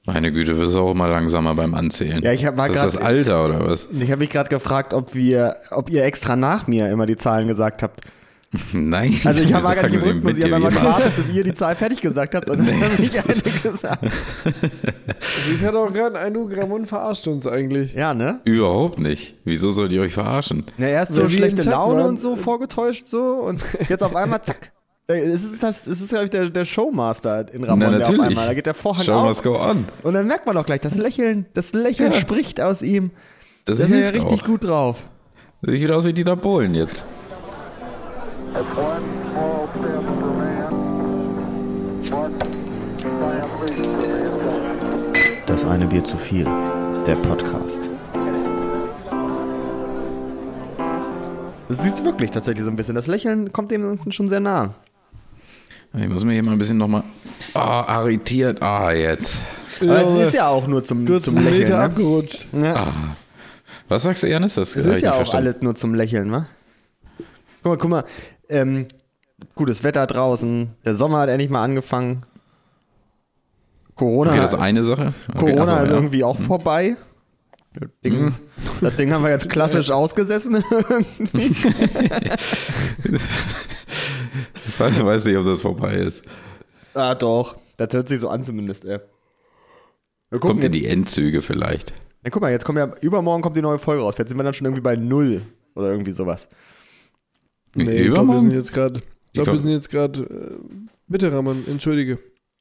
Meine Güte, wirst du auch immer langsamer beim Anzählen. Ja, war ist das Alter oder was? Ich habe mich gerade gefragt, ob ihr extra nach mir immer die Zahlen gesagt habt. Nein. Also ich war gar nicht im Rhythmus, ich habe einmal gewartet, bis ihr die Zahl fertig gesagt habt und dann habe ich eine gesagt. Also ich hatte auch gerade einen Eindruck, Ramon verarscht uns eigentlich. Ja, ne? Überhaupt nicht. Wieso sollt ihr euch verarschen? Ja, erst so schlechte Laune und so vorgetäuscht so und jetzt auf einmal zack. Es ist glaube ich, der Showmaster in Ramon, der auf einmal, da geht der Vorhang Show auf. must go on. Und dann merkt man auch gleich, das Lächeln spricht aus ihm. Das ist ja hilft richtig auch. gut drauf. Sieht wieder aus wie Dieter Bohlen jetzt. Das eine Bier zu viel, der Podcast. Das siehst du wirklich tatsächlich so ein bisschen. Das Lächeln kommt dem schon sehr nah. Ich muss mir hier mal ein bisschen nochmal arretiert. Jetzt. Aber es ist ja auch nur zum Lächeln. Meter Ne? abgerutscht. Ja. Was sagst du, Janis? Es ist ja auch alles nur zum Lächeln, wa? Guck mal. Gutes Wetter draußen. Der Sommer hat endlich mal angefangen. Corona, okay, das ist eine Sache. Okay, Corona ist irgendwie auch vorbei. Das Ding haben wir jetzt klassisch ausgesessen. Ich weiß nicht, ob das vorbei ist. Ah, doch. Das hört sich so an zumindest, ey. Kommt in die Endzüge vielleicht. Ja, guck mal, jetzt übermorgen kommt die neue Folge raus. Jetzt sind wir dann schon irgendwie bei 0 oder irgendwie sowas. Nee, ich glaube, wir sind jetzt gerade. Bitte, Ramon, entschuldige.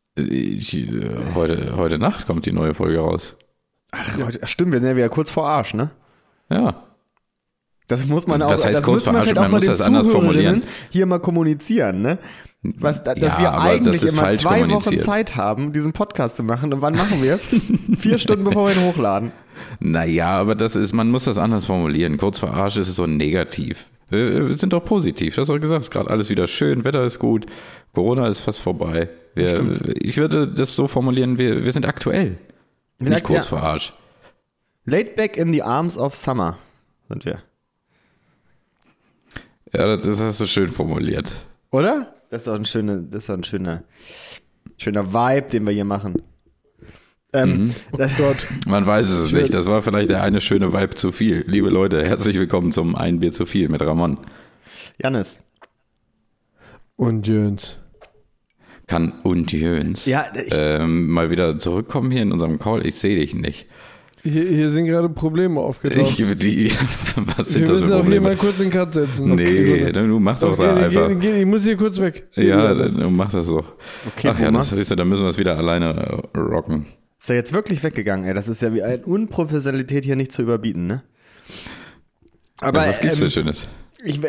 Heute Nacht kommt die neue Folge raus. Ach, stimmt, wir sind ja wieder kurz vor Arsch, ne? Ja. Das muss man auch. Was heißt das kurz vor Arsch? Halt auch Man mal muss den das anders formulieren. Hier mal kommunizieren, ne? Dass Ja, wir aber eigentlich das ist immer falsch 2 Wochen kommuniziert. Zeit haben, diesen Podcast zu machen. Und wann machen wir es? 4 Stunden, bevor wir ihn hochladen. Naja, aber man muss das anders formulieren. Kurz vor Arsch ist es so negativ. Wir sind doch positiv. Du hast doch gesagt, es ist gerade alles wieder schön, Wetter ist gut, Corona ist fast vorbei. Ich würde das so formulieren, wir sind aktuell. Nicht kurz vor Arsch. Laid back in the arms of summer sind wir. Ja, das hast du schön formuliert. Oder? Das ist doch ein schöner Vibe, den wir hier machen. Oh Gott. Man weiß es nicht. Das war vielleicht der eine schöne Vibe zu viel. Liebe Leute, herzlich willkommen zum Ein Bier zu viel mit Ramon. Jannis. Und Jöns. Und Jöns. Ja, mal wieder zurückkommen hier in unserem Call. Ich sehe dich nicht. Hier sind gerade Probleme aufgetaucht. Was sind wir das für müssen auch hier Probleme? mal kurz den Cut setzen. Nee, du machst doch da einfach. Ich muss hier kurz weg. Ja, du mach das doch. Okay, Ach ja, dann müssen wir es wieder alleine rocken. Ist er jetzt wirklich weggegangen, ey? Das ist ja wie eine Unprofessionalität hier nicht zu überbieten, ne? Aber was gibt's denn Schönes? Ich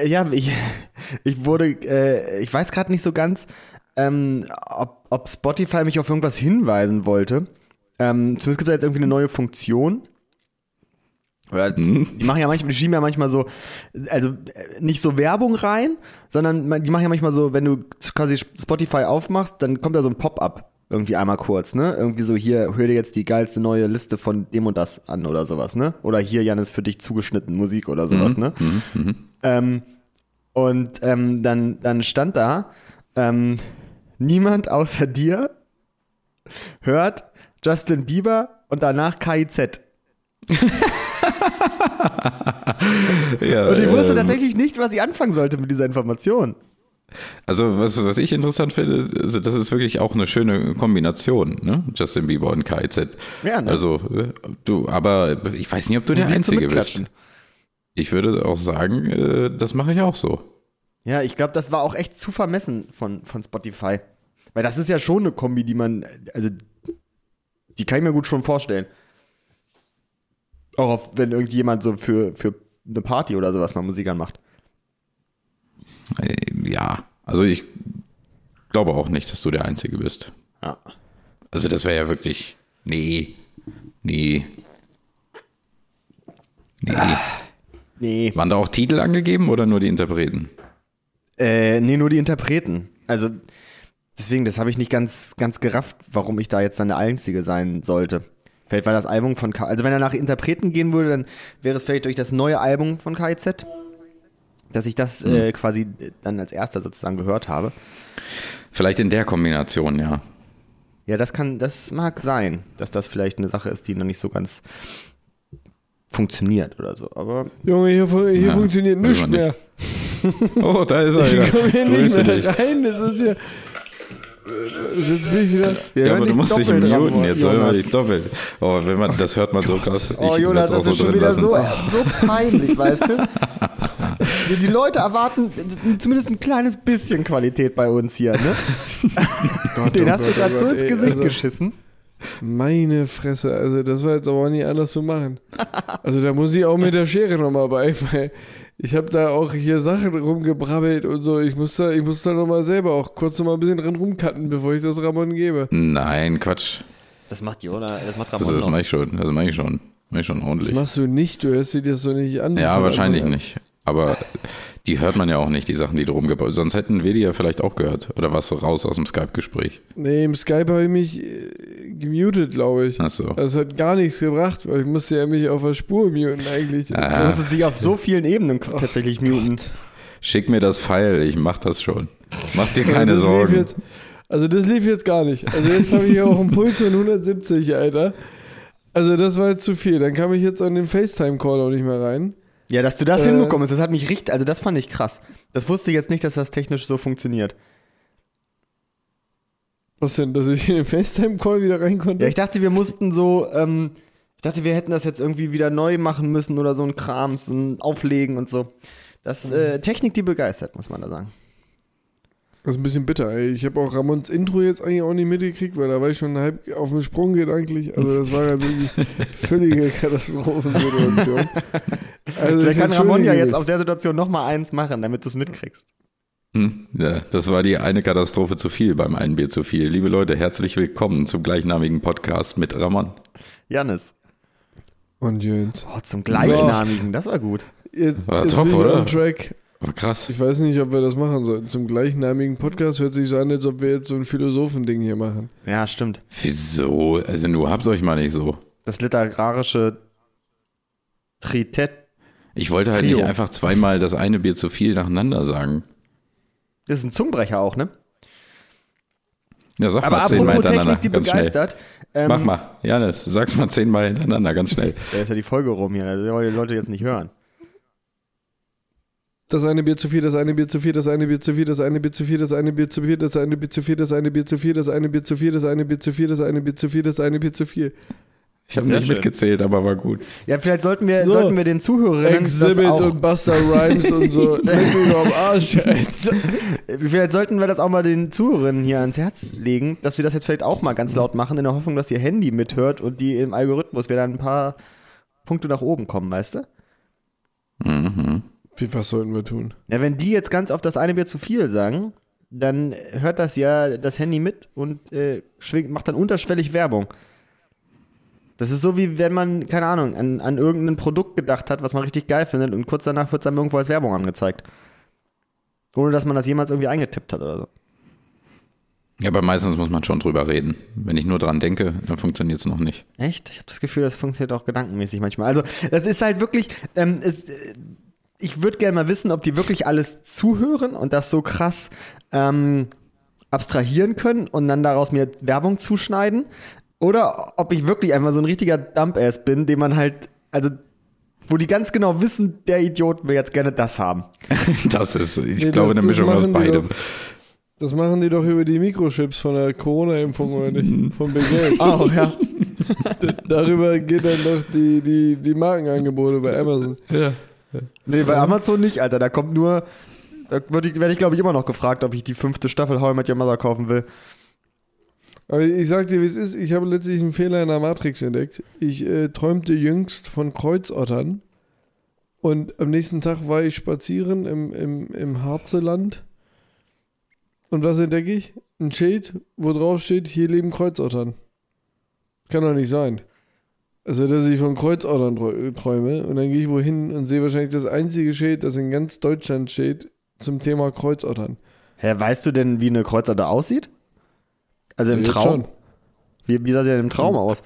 weiß gerade nicht so ganz, ob Spotify mich auf irgendwas hinweisen wollte. Zumindest gibt es jetzt irgendwie eine neue Funktion. Oder die schieben ja manchmal so, also nicht so Werbung rein, sondern die machen ja manchmal so, wenn du quasi Spotify aufmachst, dann kommt da so ein Pop-up irgendwie einmal kurz, ne? Irgendwie so, hier, hör dir jetzt die geilste neue Liste von dem und das an oder sowas, ne? Oder hier, Jan, ist für dich zugeschnitten Musik oder sowas, ne? Dann stand da, niemand außer dir hört Justin Bieber und danach KIZ. Ja, und ich wusste tatsächlich nicht, was ich anfangen sollte mit dieser Information. Also was ich interessant finde, also das ist wirklich auch eine schöne Kombination, ne? Justin Bieber und KIZ. Ja, ne? Also aber ich weiß nicht, ob du der Einzige bist. Ich würde auch sagen, das mache ich auch so. Ja, ich glaube, das war auch echt zu vermessen von Spotify. Weil das ist ja schon eine Kombi, die kann ich mir gut schon vorstellen. Auch wenn irgendjemand so für eine Party oder sowas mal Musik anmacht. Ja, also ich glaube auch nicht, dass du der Einzige bist. Ja. Also das wäre ja wirklich, nee. Waren da auch Titel angegeben oder nur die Interpreten? Nee, nur die Interpreten. Also deswegen, das habe ich nicht ganz gerafft, warum ich da jetzt dann der Einzige sein sollte. Vielleicht war das Album von also wenn er nach Interpreten gehen würde, dann wäre es vielleicht durch das neue Album von KIZ, dass ich das quasi dann als erster sozusagen gehört habe. Vielleicht in der Kombination, ja. Ja, das mag sein, dass das vielleicht eine Sache ist, die noch nicht so ganz funktioniert oder so, aber... Junge, hier funktioniert nichts mehr. Oh, da ist er wieder. Ich komme hier nicht mehr rein, das ist ja... Jetzt bin ich wieder... Ja, aber du musst dich muten, jetzt soll man dich doppelt. Oh, das hört man so krass. Oh, Jonas, das ist schon wieder so peinlich, weißt du? Die Leute erwarten zumindest ein kleines bisschen Qualität bei uns hier, ne? Den hast du gerade so ins Gesicht geschissen. Meine Fresse, also das war jetzt aber auch nie anders zu machen. Also da muss ich auch mit der Schere nochmal bei, weil ich habe da auch hier Sachen rumgebrabbelt und so. Ich muss da nochmal selber auch kurz nochmal ein bisschen dran rumcutten, bevor ich das Ramon gebe. Nein, Quatsch. Das macht Ramon. Das mache ich schon. Mach ich schon ordentlich. Das machst du nicht, du hörst dir das so nicht an. Ja, wahrscheinlich nicht. Aber die hört man ja auch nicht, die Sachen, die du rumgebaut hast. Sonst hätten wir die ja vielleicht auch gehört. Oder warst du raus aus dem Skype-Gespräch? Nee, im Skype habe ich mich gemutet, glaube ich. Ach so. Das hat gar nichts gebracht, weil ich musste ja mich auf der Spur muten eigentlich. Du musstest dich auf so vielen Ebenen tatsächlich muten. Schick mir das Pfeil, ich mach das schon. Mach dir keine Sorgen. Das lief jetzt gar nicht. Also jetzt habe ich ja auch einen Puls von 170, Alter. Also das war jetzt zu viel. Dann kam ich jetzt an den FaceTime-Call auch nicht mehr rein. Ja, dass du das hinbekommst, das hat mich richtig, also das fand ich krass. Das wusste ich jetzt nicht, dass das technisch so funktioniert. Was denn, dass ich in den FaceTime-Call wieder rein konnte? Ja, ich dachte, wir mussten so, wir hätten das jetzt irgendwie wieder neu machen müssen oder so ein Krams, ein Auflegen und so. Das, Technik, die begeistert, muss man da sagen. Das ist ein bisschen bitter, ey. Ich habe auch Ramons Intro jetzt eigentlich auch nicht mitgekriegt, weil da war ich schon halb auf dem Sprung gedanklich. Also das war ja wirklich völlige Katastrophensituation. Also vielleicht kann Ramon ja jetzt auf der Situation nochmal eins machen, damit du es mitkriegst. Ja, das war die eine Katastrophe zu viel beim einen Bier zu viel. Liebe Leute, herzlich willkommen zum gleichnamigen Podcast mit Ramon. Janis. Und Jöns. Oh, zum gleichnamigen, das war gut. Jetzt top, bin ich oder? on track. Aber krass. Ich weiß nicht, ob wir das machen sollten. Zum gleichnamigen Podcast hört sich so an, als ob wir jetzt so ein Philosophending hier machen. Ja, stimmt. Wieso? Also du habt euch mal nicht so. Das literarische Tritett. Ich wollte halt nicht einfach zweimal das eine Bier zu viel nacheinander sagen. Das ist ein Zungenbrecher auch, ne? Ja, sag aber mal 10-mal hintereinander. Technik, die ganz begeistert. Mach mal, Janis, sag's mal 10-mal hintereinander, ganz schnell. Da ist ja die Folge rum hier, das wollen die Leute jetzt nicht hören. Das eine Bier zu viel, das eine Bier zu viel, das eine Bier zu viel, das eine Bier zu viel, das eine Bier zu viel, das eine Bier zu viel, das eine Bier zu viel, das eine Bier zu viel, das eine Bier zu viel, das eine Bier zu viel, das eine Bier zu viel. Ich habe nicht mitgezählt, aber war gut. Ja, vielleicht sollten wir den Zuhörerinnen Exhibit das auch und Buster Rhymes und so. Vielleicht sollten wir das auch mal den Zuhörerinnen hier ans Herz legen, dass wir das jetzt vielleicht auch mal ganz laut machen, in der Hoffnung, dass ihr Handy mithört und die im Algorithmus wieder ein paar Punkte nach oben kommen, weißt du? Mhm. Was sollten wir tun? Ja, wenn die jetzt ganz oft das eine Bier zu viel sagen, dann hört das ja das Handy mit und macht dann unterschwellig Werbung. Das ist so, wie wenn man, keine Ahnung, an irgendein Produkt gedacht hat, was man richtig geil findet und kurz danach wird es dann irgendwo als Werbung angezeigt. Ohne, dass man das jemals irgendwie eingetippt hat oder so. Ja, aber meistens muss man schon drüber reden. Wenn ich nur dran denke, dann funktioniert es noch nicht. Echt? Ich habe das Gefühl, das funktioniert auch gedankenmäßig manchmal. Also, das ist halt wirklich, ich würde gerne mal wissen, ob die wirklich alles zuhören und das so krass abstrahieren können und dann daraus mir Werbung zuschneiden. Oder ob ich wirklich einfach so ein richtiger Dump-Ass bin, den man halt, also wo die ganz genau wissen, der Idiot will jetzt gerne das haben. Das ist, ich glaube, eine Mischung aus beidem. Das machen die doch über die Mikrochips von der Corona-Impfung, oder nicht? Von Bill Gates. Auch, ja. Darüber geht dann doch die Markenangebote bei Amazon. Ja. Nee, bei Amazon nicht, Alter. Da kommt nur, da werde ich, glaube ich, immer noch gefragt, ob ich die 5. Staffel How I Met Your Mother kaufen will. Aber ich sag dir, wie es ist, ich habe letztlich einen Fehler in der Matrix entdeckt. Ich träumte jüngst von Kreuzottern und am nächsten Tag war ich spazieren im Harzeland und was entdecke ich? Ein Schild, wo drauf steht, hier leben Kreuzottern. Kann doch nicht sein. Also, dass ich von Kreuzottern träume und dann gehe ich wohin und sehe wahrscheinlich das einzige Schild, das in ganz Deutschland steht, zum Thema Kreuzottern. Hä, weißt du denn, wie eine Kreuzotter aussieht? Also im Traum? Wie sah sie denn im Traum aus?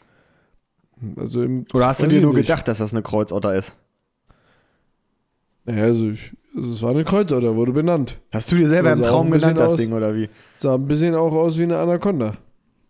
Also oder hast du dir nur gedacht, dass das eine Kreuzotter ist? Naja, also es war eine Kreuzotter, wurde benannt. Hast du dir selber im Traum genannt, das Ding, oder wie? Sah ein bisschen auch aus wie eine Anaconda.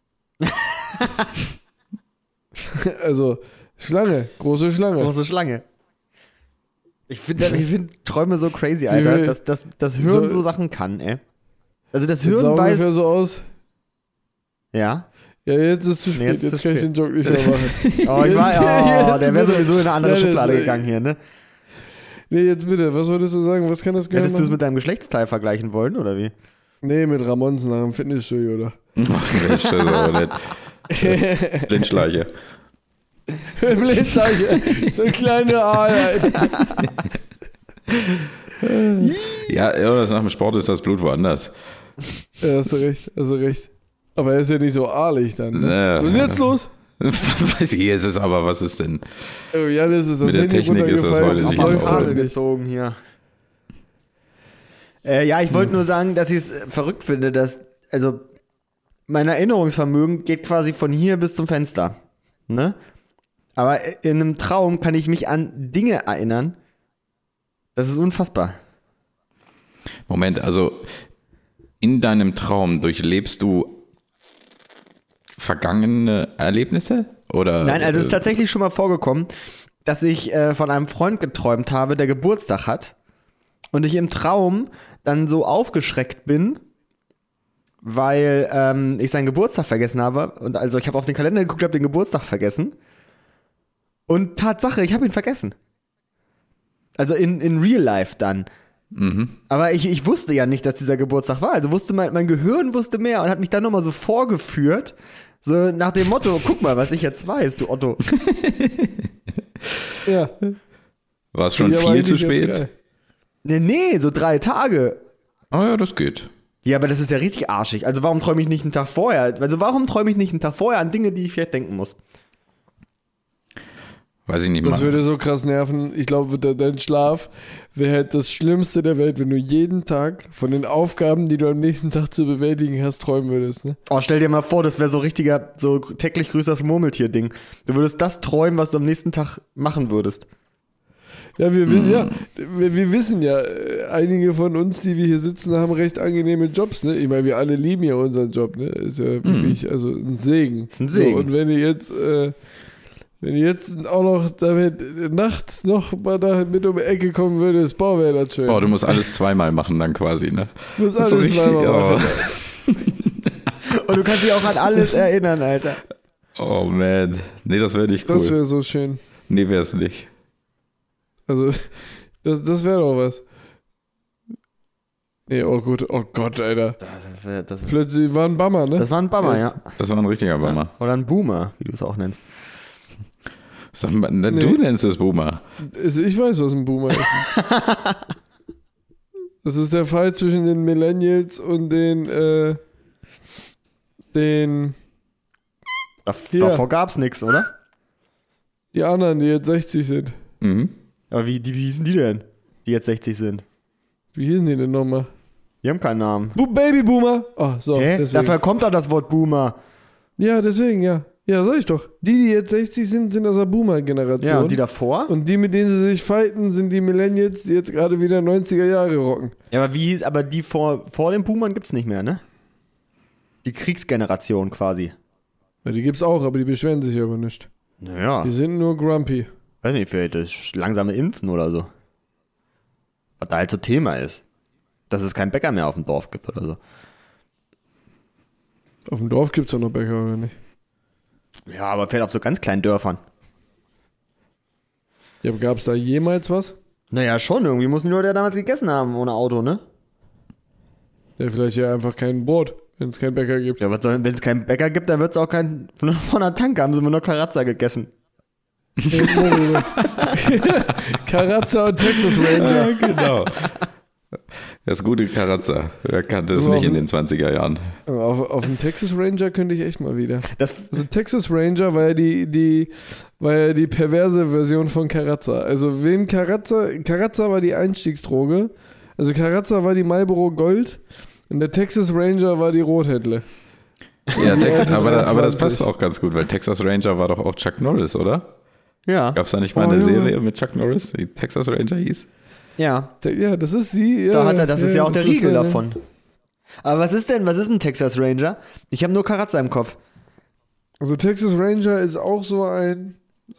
Also, Schlange, große Schlange. Große Schlange. Ich finde Träume so crazy, Alter, dass das Hirn so Sachen kann, ey. Also das Hirn Hirn weiß... ungefähr so aus. Ja? Ja, jetzt ist zu spät. Jetzt kann ich den Joke nicht mehr machen. Der wäre sowieso in eine andere Schublade gegangen hier, ne? Nee, jetzt bitte. Was wolltest du sagen? Was kann das Gehirn Hättest du es mit deinem Geschlechtsteil vergleichen wollen, oder wie? Nee, mit Ramons nach dem Fitnessstudio, oder? Das ist aber nicht. Blindschleiche. Blindschleiche. So ein kleiner Aal, Alter. Ja, das nach dem Sport ist das Blut woanders. Ja, hast du recht. Aber er ist ja nicht so aalig dann. Ne? Was ist denn jetzt los? Weiß ich, ist es aber, was ist denn? Oh, ja, das ist das Mit der Handy Technik ist das heute nicht Kabel so. gezogen hier. Ja, ich wollte nur sagen, dass ich es verrückt finde, dass, also, mein Erinnerungsvermögen geht quasi von hier bis zum Fenster. Ne? Aber in einem Traum kann ich mich an Dinge erinnern. Das ist unfassbar. Moment, also in deinem Traum durchlebst du vergangene Erlebnisse? Oder? Nein, also es ist tatsächlich schon mal vorgekommen, dass ich von einem Freund geträumt habe, der Geburtstag hat. Und ich im Traum dann so aufgeschreckt bin, weil ich seinen Geburtstag vergessen habe. Und also ich habe auf den Kalender geguckt, habe den Geburtstag vergessen. Und Tatsache, ich habe ihn vergessen. Also in Real Life dann. Mhm. Aber ich wusste ja nicht, dass dieser Geburtstag war. Also wusste mein Gehirn wusste mehr und hat mich dann nochmal so vorgeführt. So nach dem Motto, guck mal, was ich jetzt weiß, du Otto. Ja. War es schon viel zu spät? Nee, so 3 Tage. Oh ja, das geht. Ja, aber das ist ja richtig arschig. Also warum träume ich nicht einen Tag vorher? Also warum träume ich nicht einen Tag vorher an Dinge, die ich vielleicht denken muss? Weiß ich nicht mal. Das würde so krass nerven. Ich glaube, dein Schlaf wäre halt das Schlimmste der Welt, wenn du jeden Tag von den Aufgaben, die du am nächsten Tag zu bewältigen hast, träumen würdest. Ne? Oh, stell dir mal vor, das wäre so richtiger, so täglich grüßt das Murmeltier-Ding. Du würdest das träumen, was du am nächsten Tag machen würdest. Ja, wir wissen ja, einige von uns, die wir hier sitzen, haben recht angenehme Jobs. Ne? Ich meine, wir alle lieben ja unseren Job. Ne? Ist ja wirklich also ein Segen. Ist ein Segen. So, und wenn du jetzt auch noch damit nachts noch mal da mit um die Ecke kommen würdest, wäre das schön. Oh, du musst alles zweimal machen dann quasi, ne? Du musst alles zweimal machen. Und du kannst dich auch an alles erinnern, Alter. Oh man. Nee, das wäre nicht cool. Das wäre so schön. Nee, wäre es nicht. Also, das wäre doch was. Nee, oh Gott, Alter. Plötzlich war ein Bummer, ne? Das war ein Bummer, ja. Das war ein richtiger Bummer. Oder ein Boomer, wie du es auch nennst. Du nennst es Boomer. Ich weiß, was ein Boomer ist. Das ist der Fall zwischen den Millennials und den Davor gab's nichts, oder? Die anderen, die jetzt 60 sind. Mhm. Aber wie hießen die denn, die jetzt 60 sind? Wie hießen die denn nochmal? Die haben keinen Namen. Babyboomer. Oh, so. Deswegen. Dafür kommt doch das Wort Boomer. Ja, deswegen, ja. Ja, sag ich doch. Die jetzt 60 sind aus der Boomer-Generation. Ja, und die davor? Und die, mit denen sie sich fighten, sind die Millennials, die jetzt gerade wieder 90er Jahre rocken. Ja, aber die vor den Boomern gibt's nicht mehr, ne? Die Kriegsgeneration quasi. Ja, die gibt's auch, aber die beschweren sich aber nicht. Naja. Die sind nur grumpy. Weiß nicht, vielleicht das langsame Impfen oder so. Was da halt so Thema ist. Dass es keinen Bäcker mehr auf dem Dorf gibt oder so. Auf dem Dorf gibt's doch noch Bäcker, oder nicht? Ja, aber vielleicht auf so ganz kleinen Dörfern. Ja, aber gab's da jemals was? Naja, schon. Irgendwie mussten die Leute ja damals gegessen haben ohne Auto, ne? Ja, vielleicht ja einfach kein Brot, wenn es keinen Bäcker gibt. Ja, wenn es keinen Bäcker gibt, dann wird es auch kein. Von der Tanke haben sie immer nur Karazza gegessen. Karazza und Texas Ranger. Ja, genau. Das gute Karazza. Wer kannte es nicht in den 20er Jahren? Auf einen Texas Ranger könnte ich echt mal wieder. Also Texas Ranger war ja die perverse Version von Karazza. Also Karazza war die Einstiegsdroge. Also Karazza war die Marlboro Gold und der Texas Ranger war die Rothändle. Ja, aber das passt auch ganz gut, weil Texas Ranger war doch auch Chuck Norris, oder? Ja. Gab es da nicht mal eine Serie mit Chuck Norris, die Texas Ranger hieß? Ja. Ja, das ist sie. Ja, das ist ja auch der Riegel davon. Aber was ist ein Texas Ranger? Ich habe nur Karazza im Kopf. Also Texas Ranger ist auch so ein,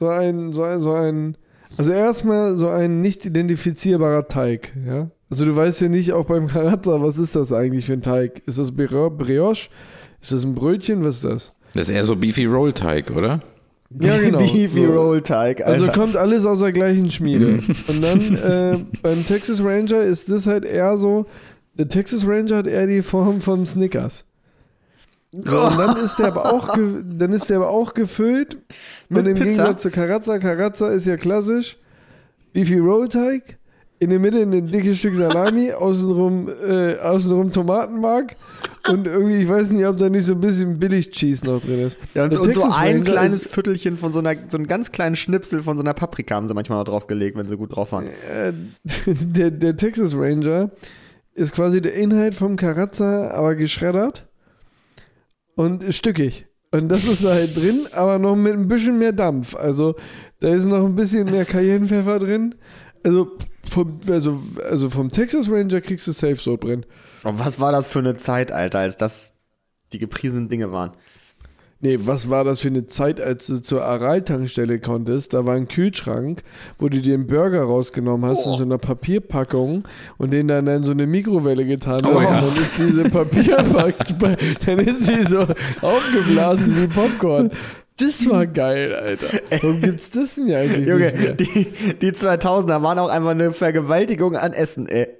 also erstmal so ein nicht identifizierbarer Teig, ja. Also du weißt ja nicht, auch beim Karazza, was ist das eigentlich für ein Teig? Ist das Brioche? Ist das ein Brötchen? Was ist das? Das ist eher so Beefy Roll Teig, oder? Ja, genau. Beefy Roll Teig, Alter. Also kommt alles aus der gleichen Schmiede. Und dann beim Texas Ranger ist das halt eher so, der Texas Ranger hat eher die Form von Snickers. So, und dann ist der aber auch gefüllt. Mit Und im Pizza? Gegensatz zu Karazza ist ja klassisch Beefy Roll Teig, in der Mitte ein dickes Stück Salami, außenrum Tomatenmark und irgendwie, ich weiß nicht, ob da nicht so ein bisschen Billig-Cheese noch drin ist. Ja, und Der so Texas ein Ranger kleines ist- Viertelchen von so einen ganz kleinen Schnipsel von so einer Paprika haben sie manchmal noch draufgelegt, wenn sie gut drauf waren. Der Texas Ranger ist quasi der Inhalt vom Karazza, aber geschreddert und stückig. Und das ist da halt drin, aber noch mit ein bisschen mehr Dampf. Also da ist noch ein bisschen mehr Cayennepfeffer drin. Also vom Texas Ranger kriegst du safe so drin. Und was war das für eine Zeit, Alter, als das die gepriesenen Dinge waren? Nee, was war das für eine Zeit, als du zur Aral-Tankstelle konntest? Da war ein Kühlschrank, wo du dir einen Burger rausgenommen hast in so einer Papierpackung und den dann in so eine Mikrowelle getan hast. Oh ja. Und dann ist diese Papierpackung, dann ist sie so aufgeblasen wie Popcorn. Das war geil, Alter. Warum gibt's das denn ja eigentlich Junge, nicht mehr? die 2000er waren auch einfach eine Vergewaltigung an Essen, ey.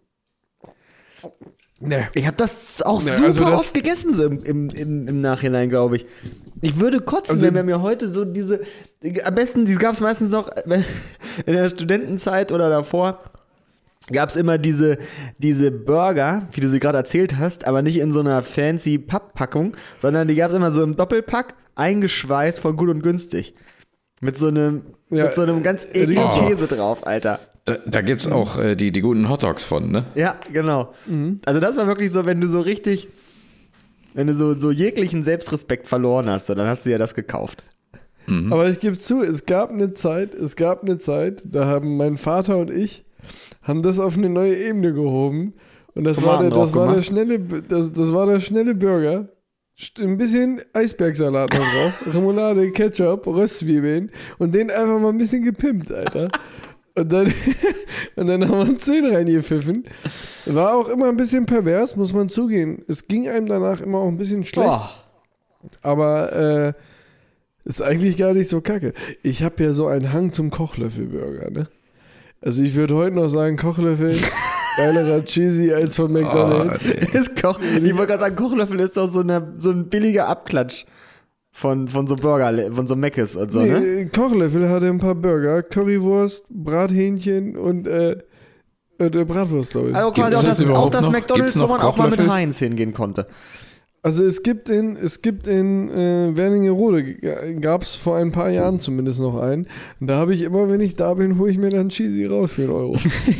Nee. Ich habe das auch Ja, super also das- oft gegessen, so im Nachhinein, glaube ich. Ich würde kotzen, Also- wenn wir mir heute so diese, am besten, die gab es meistens noch in der Studentenzeit oder davor, gab es immer diese Burger, wie du sie gerade erzählt hast, aber nicht in so einer fancy Papppackung, sondern die gab es immer so im Doppelpack, eingeschweißt von Gut und Günstig. Mit so einem ganz ekligen Oh. Käse drauf, Alter. Da gibt es auch die guten Hotdogs von, ne? Ja, genau. Also das war wirklich so, wenn du so richtig, wenn du so jeglichen Selbstrespekt verloren hast, so, dann hast du ja das gekauft. Aber ich gebe zu, es gab eine Zeit, da haben mein Vater und ich haben das auf eine neue Ebene gehoben. Und das war Tomaten der, das war der drauf schnelle, das war der schnelle Burger. Ein bisschen Eisbergsalat noch drauf, Remoulade, Ketchup, Röstzwiebeln und den einfach mal ein bisschen gepimpt, Alter. Und dann haben wir uns den reingepfiffen. War auch immer ein bisschen pervers, muss man zugehen. Es ging einem danach immer auch ein bisschen schlecht. Boah. Aber ist eigentlich gar nicht so kacke. Ich habe ja so einen Hang zum Kochlöffelburger, ne? Also ich würde heute noch sagen, Kochlöffel, geilerer Cheesy als von McDonald's. nee. Ich wollte gerade sagen, Kochlöffel ist doch so ein billiger Abklatsch von so Burger, von so Mc's und so, ne? Nee, Kochlöffel hatte ein paar Burger, Currywurst, Brathähnchen und Bratwurst, glaube ich. Also quasi Gibt's auch das das überhaupt noch? McDonald's, Gibt's wo noch man auch mal mit Kochlöffel? Heinz hingehen konnte. Also es gibt in Wernigerode, gab es vor ein paar Jahren zumindest noch einen. Und da habe ich immer, wenn ich da bin, hole ich mir dann Cheesy raus für 1 Euro.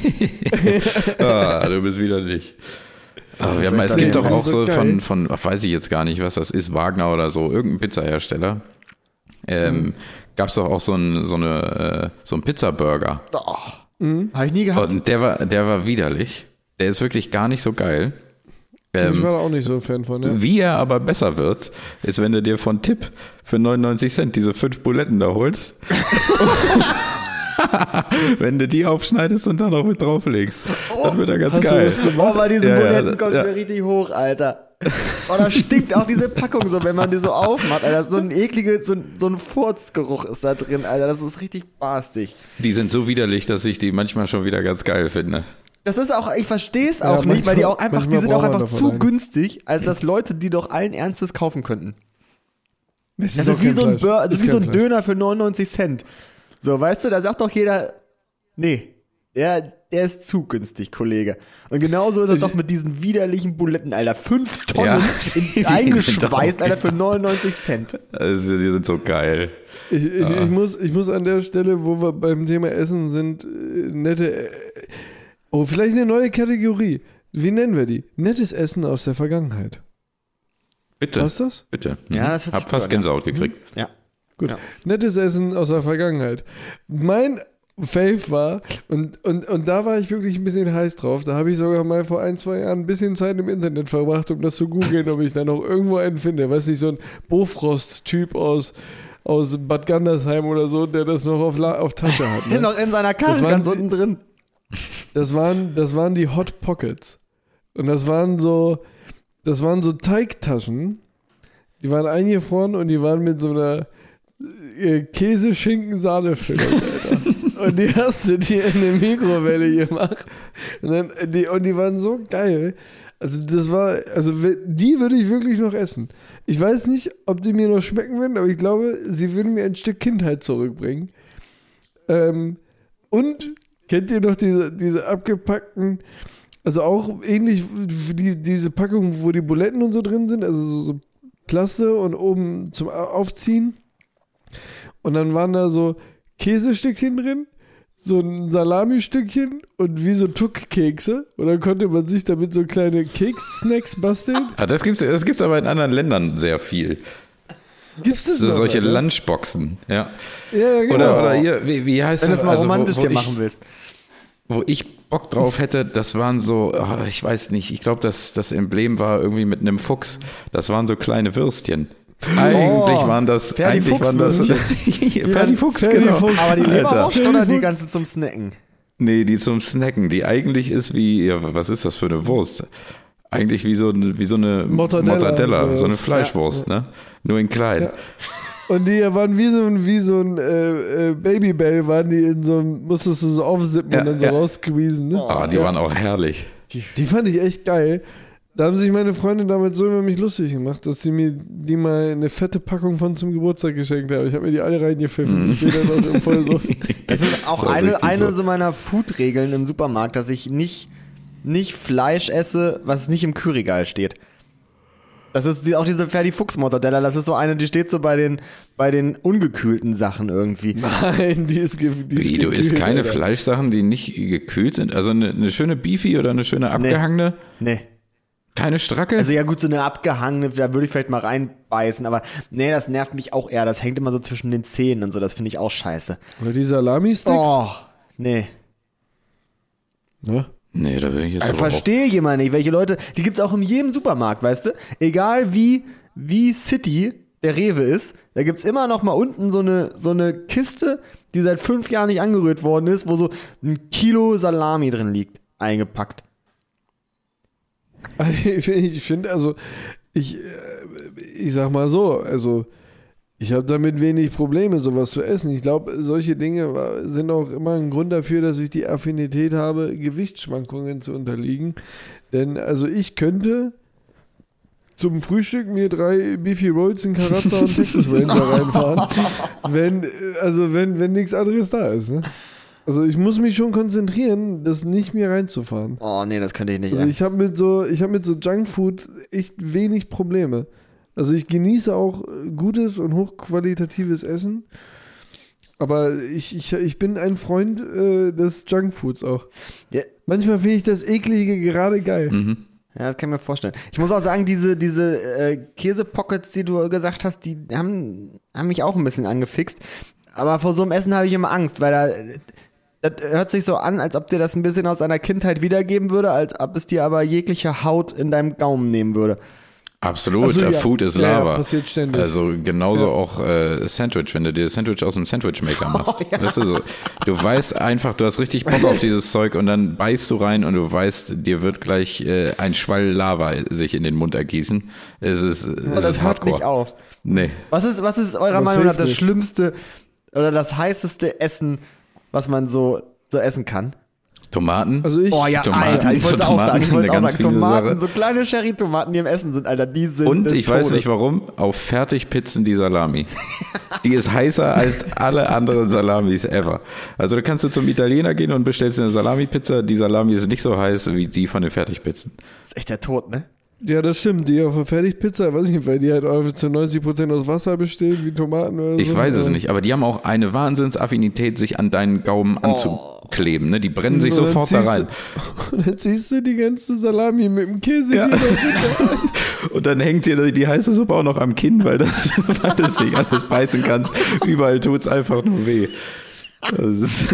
Du bist wieder nicht. Also, ist ja, echt es gibt geil. doch auch So so geil. von, weiß ich jetzt gar nicht, was das ist, Wagner oder so, irgendein Pizzahersteller. Gab es doch auch so ein Pizzaburger. Habe ich nie gehabt. Und der war widerlich. Der ist wirklich gar nicht so geil. Ich war da auch nicht so Fan von, ja. Wie er aber besser wird, ist, wenn du dir von Tipp für 99 Cent diese 5 Buletten da holst. Wenn du die aufschneidest und dann noch mit drauflegst. Dann wird er ganz Hast du geil. das gemacht? Oh, bei diesen Ja, ja, Buletten kommt es ja. mir richtig hoch, Alter. Oh, da stinkt auch diese Packung so, wenn man die so aufmacht, Alter. So ein so ein Furzgeruch ist da drin, Alter. Das ist richtig barstig. Die sind so widerlich, dass ich die manchmal schon wieder ganz geil finde. Das ist auch, ich verstehe es Ja, auch nicht, weil die auch manchmal- einfach, die sind manchmal auch braucht man einfach davon zu einen. günstig, als dass Leute die doch allen Ernstes kaufen könnten. Das doch ist wie kein so ein, Fleisch. das ist wie kein so ein Fleisch. Döner für 99 Cent. So, weißt du, da sagt doch jeder, nee, der ist zu günstig, Kollege. Und genauso ist es doch mit diesen widerlichen Buletten, Alter. 5 Tonnen Ja. Die sind eingeschweißt, doch- Alter, für 99 Cent. Also, die sind so geil. Ich muss an der Stelle, wo wir beim Thema Essen sind, vielleicht eine neue Kategorie. Wie nennen wir die? Nettes Essen aus der Vergangenheit. Bitte. Passt das? Bitte. Ja, das hört Hab sich fast gut an, Gänsehaut gekriegt. Ja. Gut. Ja. Nettes Essen aus der Vergangenheit. Mein Fave war. Und da war ich wirklich ein bisschen heiß drauf. Da habe ich sogar mal vor 1-2 Jahren ein bisschen Zeit im Internet verbracht, um das zu googeln, ob ich da noch irgendwo einen finde. Weiß nicht, so ein Bofrost-Typ aus Bad Gandersheim oder so, der das noch auf Tasche hat. Ne? Noch in seiner Karre, ganz unten drin. Das waren die Hot Pockets. Und das waren so Teigtaschen. Die waren eingefroren und die waren mit so einer Käse-Schinken-Sahne-Füllung, Alter. Und die hast du dir in der Mikrowelle gemacht. Und die waren so geil. Also die würde ich wirklich noch essen. Ich weiß nicht, ob die mir noch schmecken würden, aber ich glaube, sie würden mir ein Stück Kindheit zurückbringen. Und kennt ihr noch diese abgepackten, also auch ähnlich wie diese Packung, wo die Buletten und so drin sind, also so Plaste und oben zum Aufziehen. Und dann waren da so Käsestückchen drin, so ein Salami-Stückchen und wie so Tuck-Kekse. Und dann konnte man sich damit so kleine Keks-Snacks basteln. Das gibt's aber in anderen Ländern sehr viel. Gibt's das so noch, solche Alter? Lunchboxen, ja. Ja, genau. Oder hier, wie heißt Wenn du das? es mal Also, romantisch dir machen willst. Wo ich Bock drauf hätte, das waren so, ich weiß nicht, ich glaube, das Emblem war irgendwie mit einem Fuchs. Das waren so kleine Würstchen. Eigentlich waren das Ferdi Fuchs, genau. Aber die Leberwurst Ferdi oder die Fuchs. ganze zum Snacken? Nee, die zum Snacken, die eigentlich ist wie, ja, was ist das für eine Wurst? Eigentlich wie so eine Mortadella, so eine Fleischwurst, ne? Nur in klein. Ja. Und die waren wie so ein Babybell, waren die in so einem, musstest du so aufsippen und dann so raussqueezen, ne? Die waren auch herrlich. Die fand ich echt geil. Da haben sich meine Freunde damals so über mich lustig gemacht, dass sie mir die mal eine fette Packung von zum Geburtstag geschenkt haben. Ich habe mir die alle reingepfiffen. Ich bin dann auch so voll so. Das ist auch eine so meiner Food-Regeln im Supermarkt, dass ich nicht Fleisch esse, was nicht im Kühlregal steht. Das ist auch diese Ferdi-Fuchs-Mortadella. Das ist so eine, die steht so bei den ungekühlten Sachen irgendwie. Nein, die ist Wie, du isst keine Alter. Fleischsachen, die nicht gekühlt sind? Also eine schöne Beefy oder eine schöne abgehangene? Nee. Keine Stracke? Also ja gut, so eine abgehangene, da würde ich vielleicht mal reinbeißen, aber nee, das nervt mich auch eher. Das hängt immer so zwischen den Zähnen und so, das finde ich auch scheiße. Oder die Salami-Sticks? Oh, nee. Ne? Nee, da bin ich jetzt Also aber auch. verstehe ich immer nicht, welche Leute, die gibt's auch in jedem Supermarkt, weißt du? Egal wie City der Rewe ist, da gibt's immer noch mal unten so eine Kiste, die seit 5 Jahren nicht angerührt worden ist, wo so 1 Kilo Salami drin liegt, eingepackt. Ich finde, also, ich sag mal so, also, ich habe damit wenig Probleme, sowas zu essen. Ich glaube, solche Dinge sind auch immer ein Grund dafür, dass ich die Affinität habe, Gewichtsschwankungen zu unterliegen. Denn, also, ich könnte zum Frühstück mir 3 Beefy Rolls in Karazza und Texas Ranger reinfahren, wenn nichts anderes da ist, ne? Also ich muss mich schon konzentrieren, das nicht mir reinzufahren. Oh nee, das könnte ich nicht. Also ich habe mit so Junkfood echt wenig Probleme. Also ich genieße auch gutes und hochqualitatives Essen, aber ich bin ein Freund des Junkfoods auch. Ja. Manchmal finde ich das Eklige gerade geil. Mhm. Ja, das kann ich mir vorstellen. Ich muss auch sagen, diese Käsepockets, die du gesagt hast, die haben mich auch ein bisschen angefixt. Aber vor so einem Essen habe ich immer Angst, weil das hört sich so an, als ob dir das ein bisschen aus deiner Kindheit wiedergeben würde, als ob es dir aber jegliche Haut in deinem Gaumen nehmen würde. Absolut, Also, ja. Food is Ja, Lava. passiert ständig. Also genauso auch Sandwich, wenn du dir Sandwich aus dem Sandwichmaker machst. Weißt du, so, du weißt einfach, du hast richtig Bock auf dieses Zeug und dann beißt du rein und du weißt, dir wird gleich ein Schwall Lava sich in den Mund ergießen. Es ist Das hört Hardcore. nicht auf. Nee. Was ist eurer Das Meinung nach hilft das nicht. schlimmste oder das heißeste Essen, was man so essen kann? Tomaten? Also ich, Oh ja, Tomaten- Alter, ich wollte es auch Tomaten sagen. sind eine ganz fiese Tomaten, Sache. so kleine Cherry-Tomaten, die im Essen sind, Alter, die sind Und des ich weiß Todes. nicht warum, auf Fertigpizzen die Salami. Die ist heißer als alle anderen Salamis ever. Also da kannst du zum Italiener gehen und bestellst eine Salami-Pizza. Die Salami ist nicht so heiß wie die von den Fertigpizzen. Das ist echt der Tod, ne? ja, das stimmt. Die auf der Fertigpizza, weiß nicht, weil die halt auch zu 90% aus Wasser besteht, wie Tomaten oder so. Ich weiß es nicht, aber die haben auch eine Wahnsinnsaffinität, sich an deinen Gaumen anzukleben. Ne? Die brennen sich Und dann sofort da ziehst rein. Und dann ziehst du die ganze Salami mit dem Käse. Ja. Die da Und dann hängt dir die heiße Suppe auch noch am Kinn, weil du es nicht alles beißen kannst. Überall tut es einfach nur weh. Das ist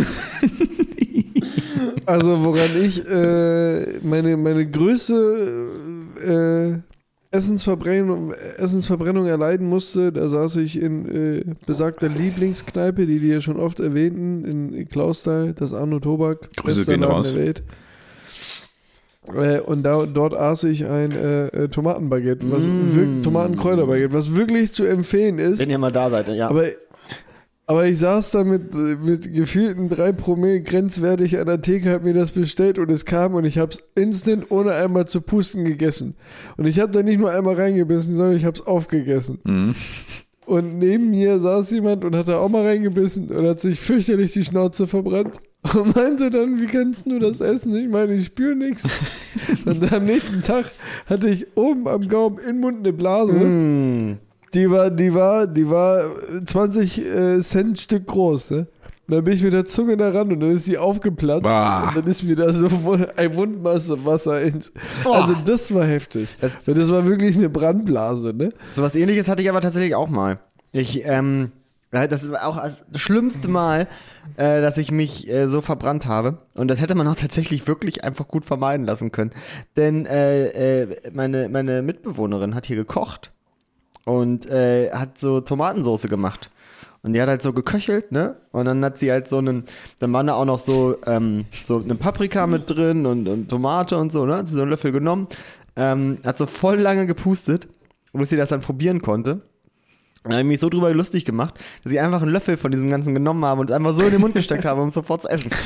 Also woran ich meine größte Essensverbrennung erleiden musste, da saß ich in besagter Lieblingskneipe, die wir schon oft erwähnten, in Clausthal, das Arno Tobak, Grüße bester gehen Laden raus. der Welt. Und dort aß ich ein Tomatenbaguette, Tomatenkräuterbaguette, was wirklich zu empfehlen ist. Wenn ihr mal da seid, ja. Aber ich saß da mit gefühlten 3 Promille grenzwertig an der Theke, hab mir das bestellt und es kam und ich hab's instant ohne einmal zu pusten gegessen. Und ich habe da nicht nur einmal reingebissen, sondern ich hab's aufgegessen. Mhm. Und neben mir saß jemand und hat da auch mal reingebissen und hat sich fürchterlich die Schnauze verbrannt. Und meinte dann, wie kannst du das essen? Ich meine, ich spüre nichts. Und am nächsten Tag hatte ich oben am Gaumen im Mund eine Blase. Die war 20 Cent Stück groß, ne? Und dann bin ich mit der Zunge da ran und dann ist sie aufgeplatzt. Bah. Und dann ist mir da so ein Mundmasse Wasser ins. Also das war heftig. Das war wirklich eine Brandblase, ne? So was Ähnliches hatte ich aber tatsächlich auch mal. Das war auch das schlimmste Mal, dass ich mich so verbrannt habe. Und das hätte man auch tatsächlich wirklich einfach gut vermeiden lassen können. Denn meine Mitbewohnerin hat hier gekocht und hat so Tomatensauce gemacht. Und die hat halt so geköchelt, ne? Und dann hat sie halt dann waren da auch noch so eine Paprika mit drin und Tomate und so, ne? Hat sie so einen Löffel genommen, hat so voll lange gepustet, bis sie das dann probieren konnte. Und dann habe ich mich so drüber lustig gemacht, dass ich einfach einen Löffel von diesem Ganzen genommen habe und einfach so in den Mund gesteckt habe, um es sofort zu essen.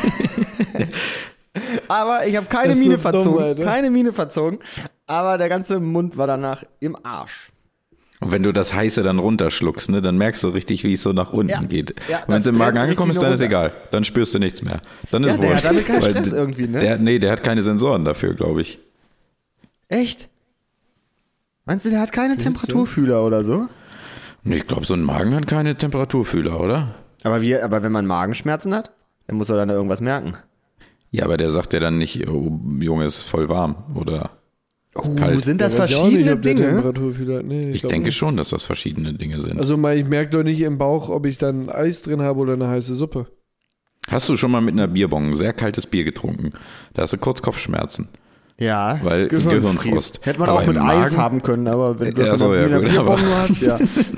Aber ich habe keine Miene verzogen, aber der ganze Mund war danach im Arsch. Und wenn du das Heiße dann runterschluckst, ne, dann merkst du richtig, wie es so nach unten geht. Ja, und wenn es im Magen angekommen ist, dann ist runter. egal. Dann spürst du nichts mehr. Dann ist Der wurscht. hat damit keinen Weil Stress irgendwie, ne? Der hat keine Sensoren dafür, glaube ich. Echt? Meinst du, der hat keine Temperaturfühler oder so? Ich glaube, so ein Magen hat keine Temperaturfühler, oder? Aber wenn man Magenschmerzen hat, dann muss er dann da irgendwas merken. Ja, aber der sagt ja dann nicht, oh, Junge, ist voll warm oder ist kalt. Sind das Ja, weiß ich auch verschiedene nicht, ob der Dinge? Temperaturfühler- Nee, Ich glaub denke nicht. schon, dass das verschiedene Dinge sind. Also ich merke doch nicht im Bauch, ob ich dann Eis drin habe oder eine heiße Suppe. Hast du schon mal mit einer Bierbong ein sehr kaltes Bier getrunken? Da hast du kurz Kopfschmerzen. Ja, Weil das Gehirnfrost. Hätte man Aber auch mit im Eis Magen- haben können, aber wenn du Ja, so, ja, eine gut, Bierbombe aber- hast, ja.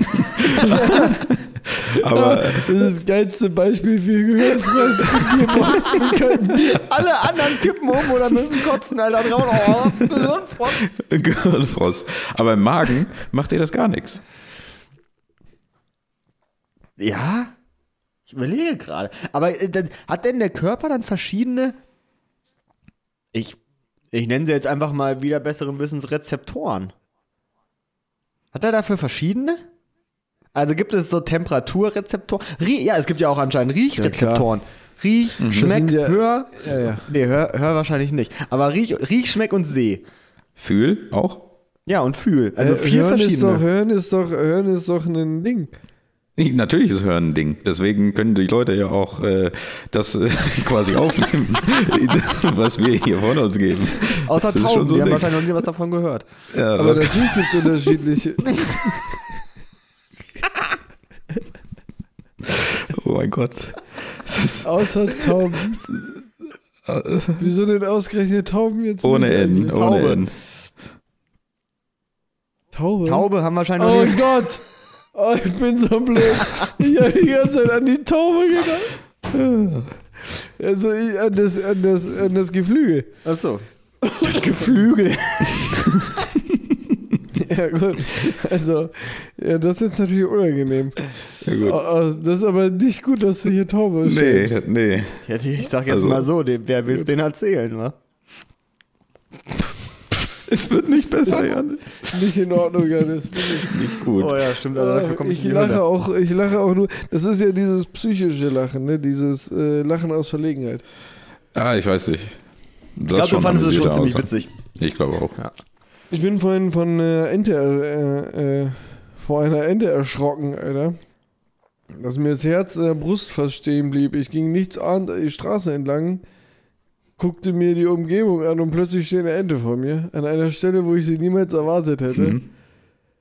Aber Das ist das geilste Beispiel für Gehirnfrost. Alle anderen kippen um oder müssen kotzen, Alter. Oh, Gehirnfrost. Gehirnfrost. Aber im Magen macht dir das gar nichts. Ja, ich überlege gerade. Aber hat denn der Körper dann verschiedene, ich nenne sie jetzt einfach mal wieder besseren Wissens Rezeptoren? Hat er dafür verschiedene? Also gibt es so Temperaturrezeptoren? Ja, es gibt ja auch anscheinend Riechrezeptoren. Riech, Schmeck, sind ja- Hör. Ja. Nee, Hör wahrscheinlich nicht. Aber Riech, Schmeck und Seh. Fühl auch? Ja, und Fühl. Also 4 Hören verschiedene. Hören ist doch ein Ding. Natürlich ist Hören ein Ding. Deswegen können die Leute ja auch das quasi aufnehmen, was wir hier von uns geben. Außer Das ist Tauben, schon so die ein haben Ding. wahrscheinlich noch nie was davon gehört. Ja, Aber das natürlich gibt es unterschiedliche. oh mein Gott. Außer Tauben. Wieso denn ausgerechnet Tauben jetzt? Ohne nicht N, eigentlich? ohne Taube. N. Taube? Taube haben wahrscheinlich noch Oh nie. Gott! Oh, ich bin so blöd. Ich habe die ganze Zeit an die Taube gedacht. Also an das Geflügel. Achso. Das Geflügel. Ja gut. Also, ja, das ist jetzt natürlich unangenehm. Ja, gut. Das ist aber nicht gut, dass du hier Taube schämst. Nee. Ja, ich sag jetzt Also- mal so, wer will es denen erzählen, wa? Es wird nicht besser, Jan. Nicht in Ordnung, Janis. Nicht gut. Oh ja, stimmt, aber dafür komme ich Ich in die Hölle. lache auch nur. Das ist ja dieses psychische Lachen, ne? Dieses Lachen aus Verlegenheit. Ah, ich weiß nicht. Ich glaube, du fandest es schon ziemlich witzig. witzig. Ich glaube auch. Ja. Ich bin vorhin vor einer Ente erschrocken, Alter. Dass mir das Herz in der Brust fast stehen blieb. Ich ging nichts ahnend die Straße entlang, guckte mir die Umgebung an und plötzlich steht eine Ente vor mir. An einer Stelle, wo ich sie niemals erwartet hätte. Mhm.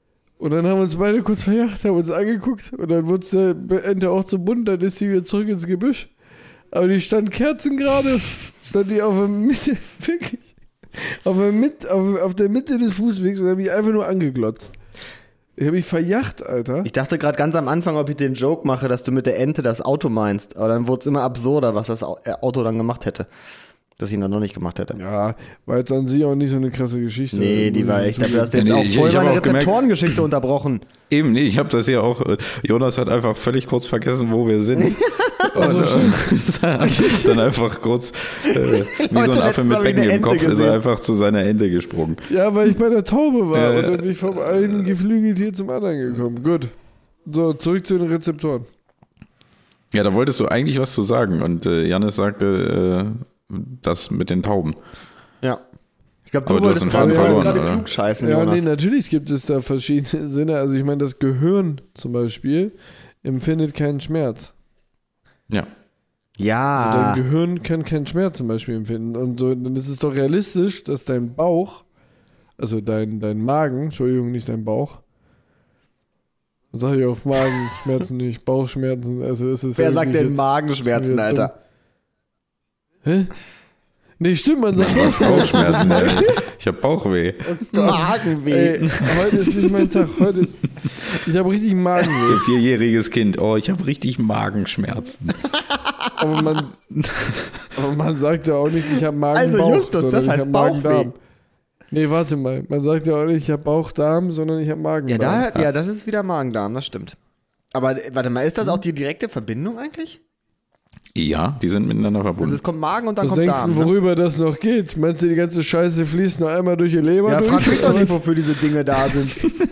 Und dann haben wir uns beide kurz verjagt, haben uns angeguckt und dann wurde es der Ente auch zu bunt, dann ist sie wieder zurück ins Gebüsch. Aber die stand kerzengerade, stand die auf der Mitte, wirklich, auf der Mitte des Fußwegs und habe mich einfach nur angeglotzt. Ich habe mich verjagt, Alter. Ich dachte gerade ganz am Anfang, ob ich den Joke mache, dass du mit der Ente das Auto meinst. Aber dann wurde es immer absurder, was das Auto dann gemacht hätte. Dass ich ihn dann noch nicht gemacht hätte. Ja, war jetzt an sich auch nicht so eine krasse Geschichte. Nee, die war echt. Dafür hast du jetzt auch voll meine Rezeptorengeschichte unterbrochen. Eben, nee, ich habe das ja auch. Jonas hat einfach völlig kurz vergessen, wo wir sind. Also dann einfach kurz, wie so ein Affe mit Becken im Kopf, ist er einfach zu seiner Ente gesprungen. Ja, weil ich bei der Taube war und dann bin ich vom einen Geflügeltier zum anderen gekommen. Gut. So, zurück zu den Rezeptoren. Ja, da wolltest du eigentlich was zu sagen und Jannis sagte das mit den Tauben. Ja. Ich glaube, du wolltest gerade klugscheißen, Ja, Jonas. nee, natürlich gibt es da verschiedene Sinne. Also ich meine, das Gehirn zum Beispiel empfindet keinen Schmerz. Ja. Ja. Also dein Gehirn kann keinen Schmerz zum Beispiel empfinden. Und so, dann ist es doch realistisch, dass dein Bauch, also dein Magen, Entschuldigung, nicht dein Bauch, sag ich auch Magenschmerzen nicht, Bauchschmerzen, also es ist. Wer sagt denn Magenschmerzen, Alter? Hä? Nee, stimmt, man sagt Bauchschmerzen, ey. Ich hab Bauchweh. Magenweh. Ey, heute ist nicht mein Tag. Ich habe richtig Magenweh. So ein 4-jähriges Kind. Oh, ich habe richtig Magenschmerzen. Aber man sagt ja auch nicht, ich habe Magen-Bauch. Also Justus, das heißt Bauchweh. Nee, warte mal. Man sagt ja auch nicht, ich habe Bauch-Darm, sondern ich habe Magen-Darm. Ja, das ist wieder Magen-Darm, das stimmt. Aber warte mal, ist das auch die direkte Verbindung eigentlich? Ja, die sind miteinander verbunden. Also es kommt Magen und dann Was kommt denkst Darm. du, worüber das noch geht? Meinst du, die ganze Scheiße fließt noch einmal durch ihr Leber Ja, durch? frag mich doch nicht, wofür diese Dinge da sind.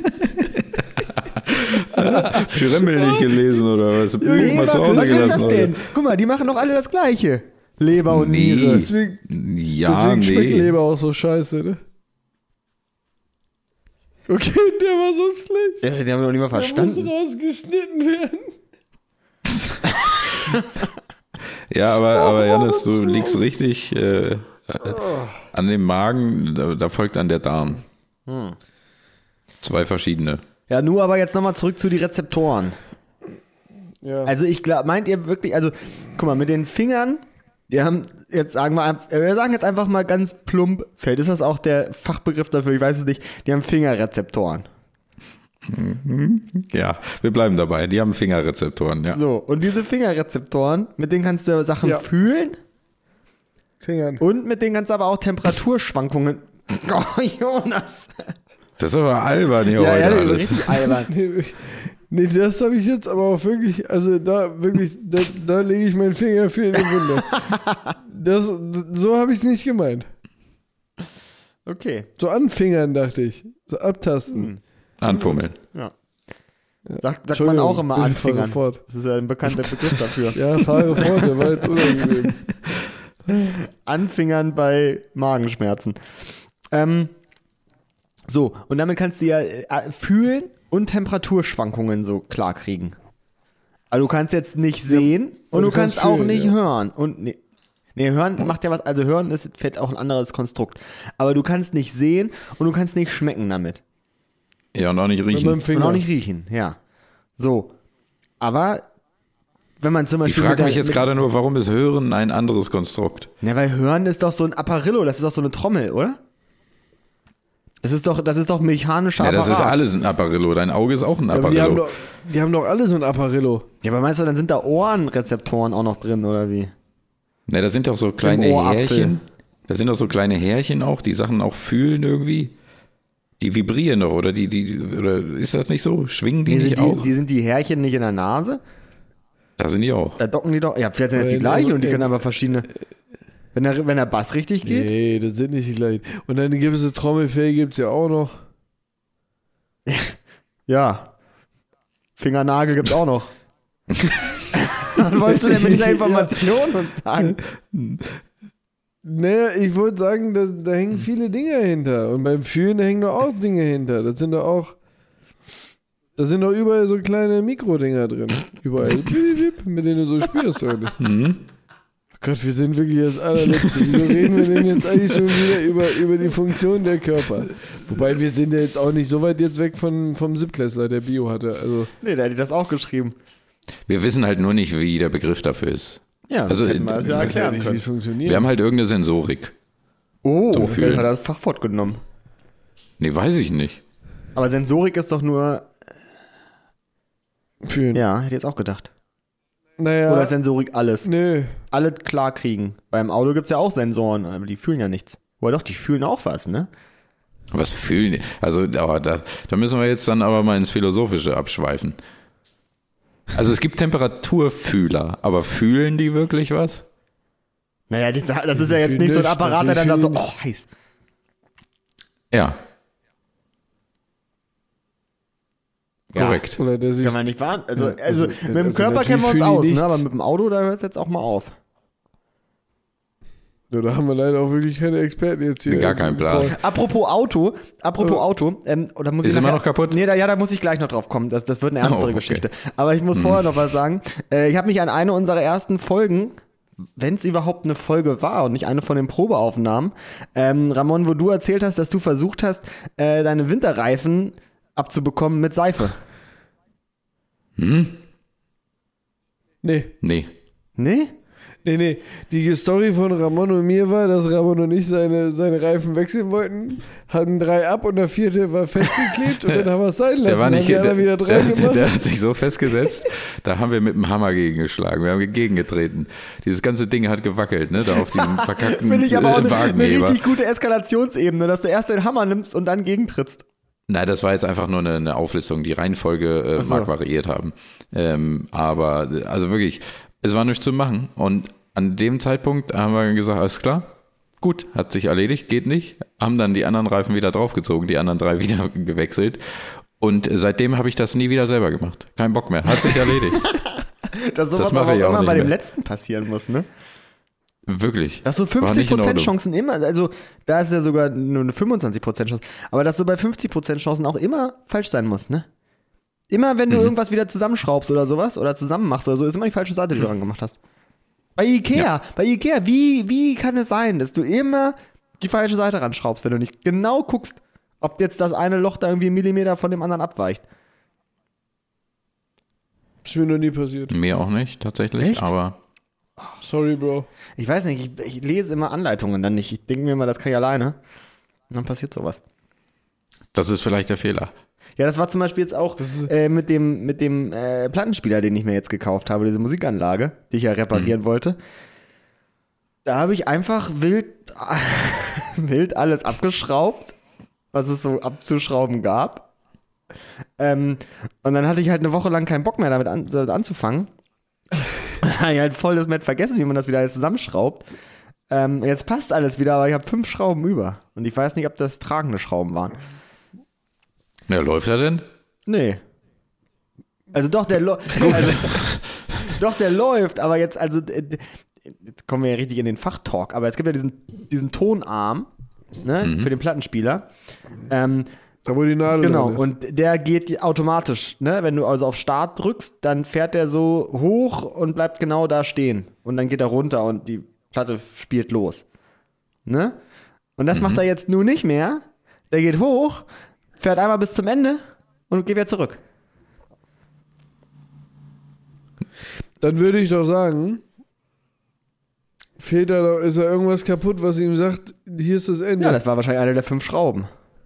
Pschyremmel nicht gelesen oder was? Leber, was ist das denn? Guck mal, die machen doch alle das Gleiche. Leber und Niere. Deswegen schmeckt Leber auch so scheiße, ne? Okay, der war so schlecht. Ja, die haben wir noch nicht mal verstanden. Der muss rausgeschnitten werden. Ja, aber Jannis, du liegst richtig an dem Magen, da folgt dann der Darm. 2 verschiedene. Ja, nur aber jetzt nochmal zurück zu den Rezeptoren. Ja. Also ich glaube, meint ihr wirklich, also guck mal, mit den Fingern, wir sagen jetzt einfach mal ganz plump, vielleicht ist das auch der Fachbegriff dafür, ich weiß es nicht, die haben Fingerrezeptoren. Ja, wir bleiben dabei, die haben Fingerrezeptoren, ja. So, und diese Fingerrezeptoren, mit denen kannst du Sachen fühlen Fingern. und mit denen kannst du aber auch Temperaturschwankungen. Oh, Jonas. Das ist aber albern hier Ja, heute ja, alles. richtig albern. Nee, das habe ich jetzt aber auch wirklich, also da lege ich meinen Finger für in den Wunder. So habe ich es nicht gemeint. Okay. So anfingern, dachte ich. So abtasten. Anfummeln. Ja. Sagt man auch immer anfingern. Fort. Das ist ja ein bekannter Begriff dafür. Ja, fahre fort, der war jetzt unangenehm. Anfingern bei Magenschmerzen. So, und damit kannst du ja fühlen und Temperaturschwankungen so klar kriegen. Also du kannst jetzt nicht sehen und du kannst auch fühlen, nicht ja. hören. Und nee, hören macht ja was, also hören ist vielleicht auch ein anderes Konstrukt. Aber du kannst nicht sehen und du kannst nicht schmecken damit. Ja, und auch nicht Mit meinem riechen. Finger. Und auch nicht riechen, ja. So. Aber wenn man zum Ich Beispiel. frage mich jetzt gerade nur, warum ist Hören ein anderes Konstrukt? Na, weil Hören ist doch so ein Apparillo, das ist doch so eine Trommel, oder? Das ist doch mechanischer Ja, das Apparat. ist alles ein Apparillo. Dein Auge ist auch ein Ja, aber die Apparillo. haben doch alle so ein Apparillo. Ja, aber meinst du, dann sind da Ohrenrezeptoren auch noch drin, oder wie? Ne, da sind doch so kleine Ohrapfel. Härchen. Da sind doch so kleine Härchen auch, die Sachen auch fühlen irgendwie. Die vibrieren doch, oder oder ist das nicht so? Schwingen die nicht auch? Sind die Härchen nicht in der Nase? Da sind die auch. Da docken die doch. Ja, vielleicht sind das die gleichen und die können aber verschiedene. Wenn der Bass richtig geht? Nee, das sind nicht die gleichen. Und dann gibt es Trommelfell, gibt es ja auch noch. Ja. Fingernagel gibt's auch noch. Was wolltest du denn mit dieser Information uns sagen? Naja, ich wollte sagen, da hängen viele Dinge hinter. Und beim Fühlen da hängen doch auch Dinge hinter. Da sind doch überall so kleine Mikrodinger drin. Überall. Mit denen du so spürst, oder nicht? Gott, wir sind wirklich das allerletzte. Wieso reden wir denn jetzt eigentlich schon wieder über die Funktion der Körper? Wobei wir sind ja jetzt auch nicht so weit jetzt weg vom Siebtklässler, der Bio hatte. Also. Nee, der hat das auch geschrieben. Wir wissen halt nur nicht, wie der Begriff dafür ist. Ja, also hätten wir das ja erklären Wie können. es funktioniert. Wir haben halt irgendeine Sensorik. Oh, zum Fühlen. vielleicht hat er das Fachwort genommen. Nee, weiß ich nicht. Aber Sensorik ist doch nur... Fühlen. Ja, hätte ich jetzt auch gedacht. Naja. Oder ist Sensorik alles? Nö. Alle klar kriegen. Beim Auto gibt es ja auch Sensoren, aber die fühlen ja nichts. Oder doch, die fühlen auch was, ne? Was fühlen die? Also, aber da müssen wir jetzt dann aber mal ins Philosophische abschweifen. Also es gibt Temperaturfühler, aber fühlen die wirklich was? Naja, das ist ja jetzt nicht so ein Apparat, der dann sagt so, oh, heiß. Ja. Ja. Korrekt. Oder der sich. Kann man nicht warnen. Also mit dem also Körper kennen wir uns natürlich aus, fühlen die ne? Aber nichts. mit dem Auto, da hört es jetzt auch mal auf. Ja, da haben wir leider auch wirklich keine Experten jetzt hier. Gar keinen Plan. Apropos Auto, oder muss Ist ich immer nachher- noch kaputt? Nee, da muss ich gleich noch drauf kommen. Das wird eine ernstere okay. Geschichte. Aber ich muss vorher noch was sagen. Ich habe mich an eine unserer ersten Folgen, wenn es überhaupt eine Folge war und nicht eine von den Probeaufnahmen, Ramon, wo du erzählt hast, dass du versucht hast, deine Winterreifen abzubekommen mit Seife. Nee. Nee. Nee? Nee. Die Story von Ramon und mir war, dass Ramon und ich seine Reifen wechseln wollten, hatten 3 ab und der 4. war festgeklebt und dann haben wir es sein lassen. Der war nicht, Dann haben wir wieder 3 gemacht. der hat sich so festgesetzt, da haben wir mit dem Hammer gegengeschlagen, wir haben gegengetreten. Dieses ganze Ding hat gewackelt, ne, da auf diesem verkackten Finde ich aber auch eine Wagenheber. richtig gute Eskalationsebene, dass du erst den Hammer nimmst und dann gegentrittst. Nein, das war jetzt einfach nur eine Auflistung. Die Reihenfolge Ach so. mag variiert haben. Aber also wirklich, es war nichts zu machen. Und an dem Zeitpunkt haben wir gesagt, alles klar, gut, hat sich erledigt, geht nicht. Haben dann die anderen Reifen wieder draufgezogen, die anderen 3 wieder gewechselt. Und seitdem habe ich das nie wieder selber gemacht. Kein Bock mehr, hat sich erledigt. Dass sowas mache aber auch ich auch immer nicht bei dem mehr. letzten passieren muss, ne? Wirklich. Dass so War nicht in 50% Ordnung. Chancen immer, also da ist ja sogar nur eine 25% Chance, aber dass so bei 50% Chancen auch immer falsch sein muss, ne? Immer wenn du irgendwas wieder zusammenschraubst oder sowas oder zusammen machst oder so, ist immer die falsche Seite, die du dran gemacht hast. Bei Ikea, wie kann es sein, dass du immer die falsche Seite ranschraubst, wenn du nicht genau guckst, ob jetzt das eine Loch da irgendwie einen Millimeter von dem anderen abweicht? Ist mir noch nie passiert. Mir auch nicht, tatsächlich. Echt? Aber Sorry, Bro. Ich weiß nicht, ich lese immer Anleitungen dann nicht. Ich denke mir immer, das kann ich alleine. Und dann passiert sowas. das ist vielleicht der Fehler. Ja, das war zum Beispiel jetzt auch mit dem Plattenspieler, den ich mir jetzt gekauft habe, diese Musikanlage, die ich ja reparieren wollte. Da habe ich einfach wild alles abgeschraubt, was es so abzuschrauben gab. Und dann hatte ich halt eine Woche lang keinen Bock mehr damit anzufangen. Ich halt voll das Met vergessen, wie man das wieder alles zusammenschraubt. Jetzt passt alles wieder, aber ich habe 5 Schrauben über. Und ich weiß nicht, ob das tragende Schrauben waren. Ja, läuft er denn? Nee. Also doch, der läuft, aber jetzt, jetzt kommen wir ja richtig in den Fachtalk, aber es gibt ja diesen Tonarm, ne, für den Plattenspieler. Da wo die Nadel Genau, dran ist. und der geht automatisch, ne, wenn du also auf Start drückst, dann fährt der so hoch und bleibt genau da stehen. Und dann geht er runter und die Platte spielt los. Ne? Und das macht er jetzt nur nicht mehr. Der geht hoch, fährt einmal bis zum Ende und geht wieder zurück. Dann würde ich doch sagen, ist da irgendwas kaputt, was ihm sagt, hier ist das Ende. Ja, das war wahrscheinlich eine der 5 Schrauben.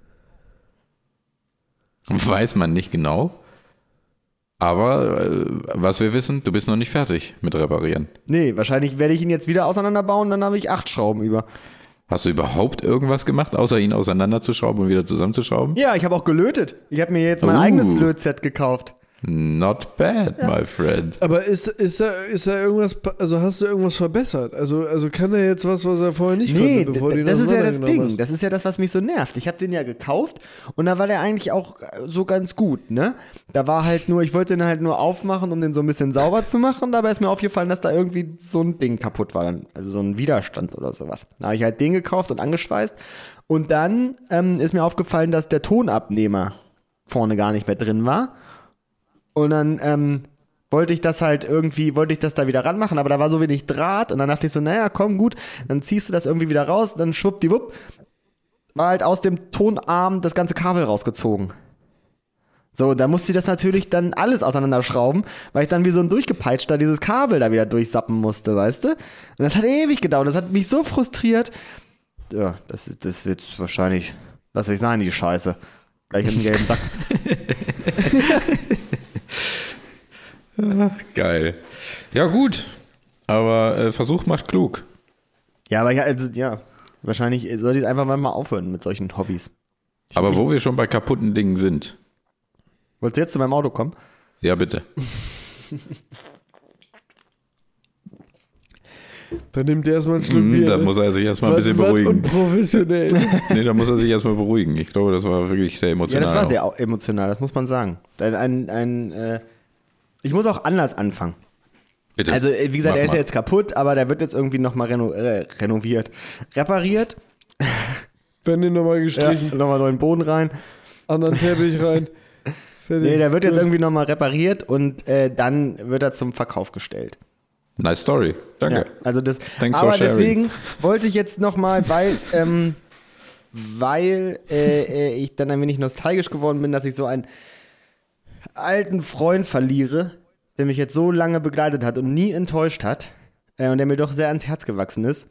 Weiß man nicht genau. Aber was wir wissen, du bist noch nicht fertig mit Reparieren. Nee, wahrscheinlich werde ich ihn jetzt wieder auseinanderbauen, dann habe ich 8 Schrauben über. Hast du überhaupt irgendwas gemacht, außer ihn auseinanderzuschrauben und wieder zusammenzuschrauben? Ja, ich habe auch gelötet. Ich habe mir jetzt mein Oh. eigenes Lötset gekauft. Not bad, my friend. Aber ist da irgendwas, also hast du irgendwas verbessert? Also kann er jetzt was er vorher nicht Nee, konnte, bevor du ihn das ist ja das auseinandergenommen Ding. hast? Das ist ja das, was mich so nervt. Ich habe den ja gekauft und da war der eigentlich auch so ganz gut, ne? Da war halt nur, ich wollte den halt nur aufmachen, um den so ein bisschen sauber zu machen. Dabei ist mir aufgefallen, dass da irgendwie so ein Ding kaputt war. Also so ein Widerstand oder sowas. Da habe ich halt den gekauft und angeschweißt. Und dann ist mir aufgefallen, dass der Tonabnehmer vorne gar nicht mehr drin war. Und dann wollte ich das da wieder ranmachen, aber da war so wenig Draht und dann dachte ich so, naja, komm, gut, dann ziehst du das irgendwie wieder raus, dann schwuppdiwupp, war halt aus dem Tonarm das ganze Kabel rausgezogen. So, da musste ich das natürlich dann alles auseinanderschrauben, weil ich dann wie so ein Durchgepeitschter dieses Kabel da wieder durchsappen musste, weißt du? Und das hat ewig gedauert, das hat mich so frustriert. Ja, das wird wahrscheinlich, lass ich sein, die Scheiße. Gleich einen gelben Sack. Geil. Ja, gut. Aber Versuch macht klug. Ja, aber wahrscheinlich sollte ich einfach mal aufhören mit solchen Hobbys. Aber wo wir schon bei kaputten Dingen sind. Wolltest du jetzt zu meinem Auto kommen? Ja, bitte. Dann nimmt er erstmal einen Schluck Bier. Da muss er sich erstmal ein bisschen beruhigen. Unprofessionell. Nee, da muss er sich erstmal beruhigen. Ich glaube, das war wirklich sehr emotional. Ja, das war sehr emotional, das muss man sagen. Ich muss auch anders anfangen. Bitte. Also, wie gesagt, Mach er ist mal. ja jetzt kaputt, aber der wird jetzt irgendwie nochmal renoviert. Repariert. Wände nochmal gestrichen, Nochmal neuen Boden rein. anderen Teppich rein. Fertig. Nee, der wird jetzt irgendwie nochmal repariert und dann wird er zum Verkauf gestellt. Nice story. Danke. Ja, also das, Thanks for aber sharing. deswegen wollte ich jetzt nochmal, weil ich dann ein wenig nostalgisch geworden bin, dass ich so einen alten Freund verliere, der mich jetzt so lange begleitet hat und nie enttäuscht hat und der mir doch sehr ans Herz gewachsen ist.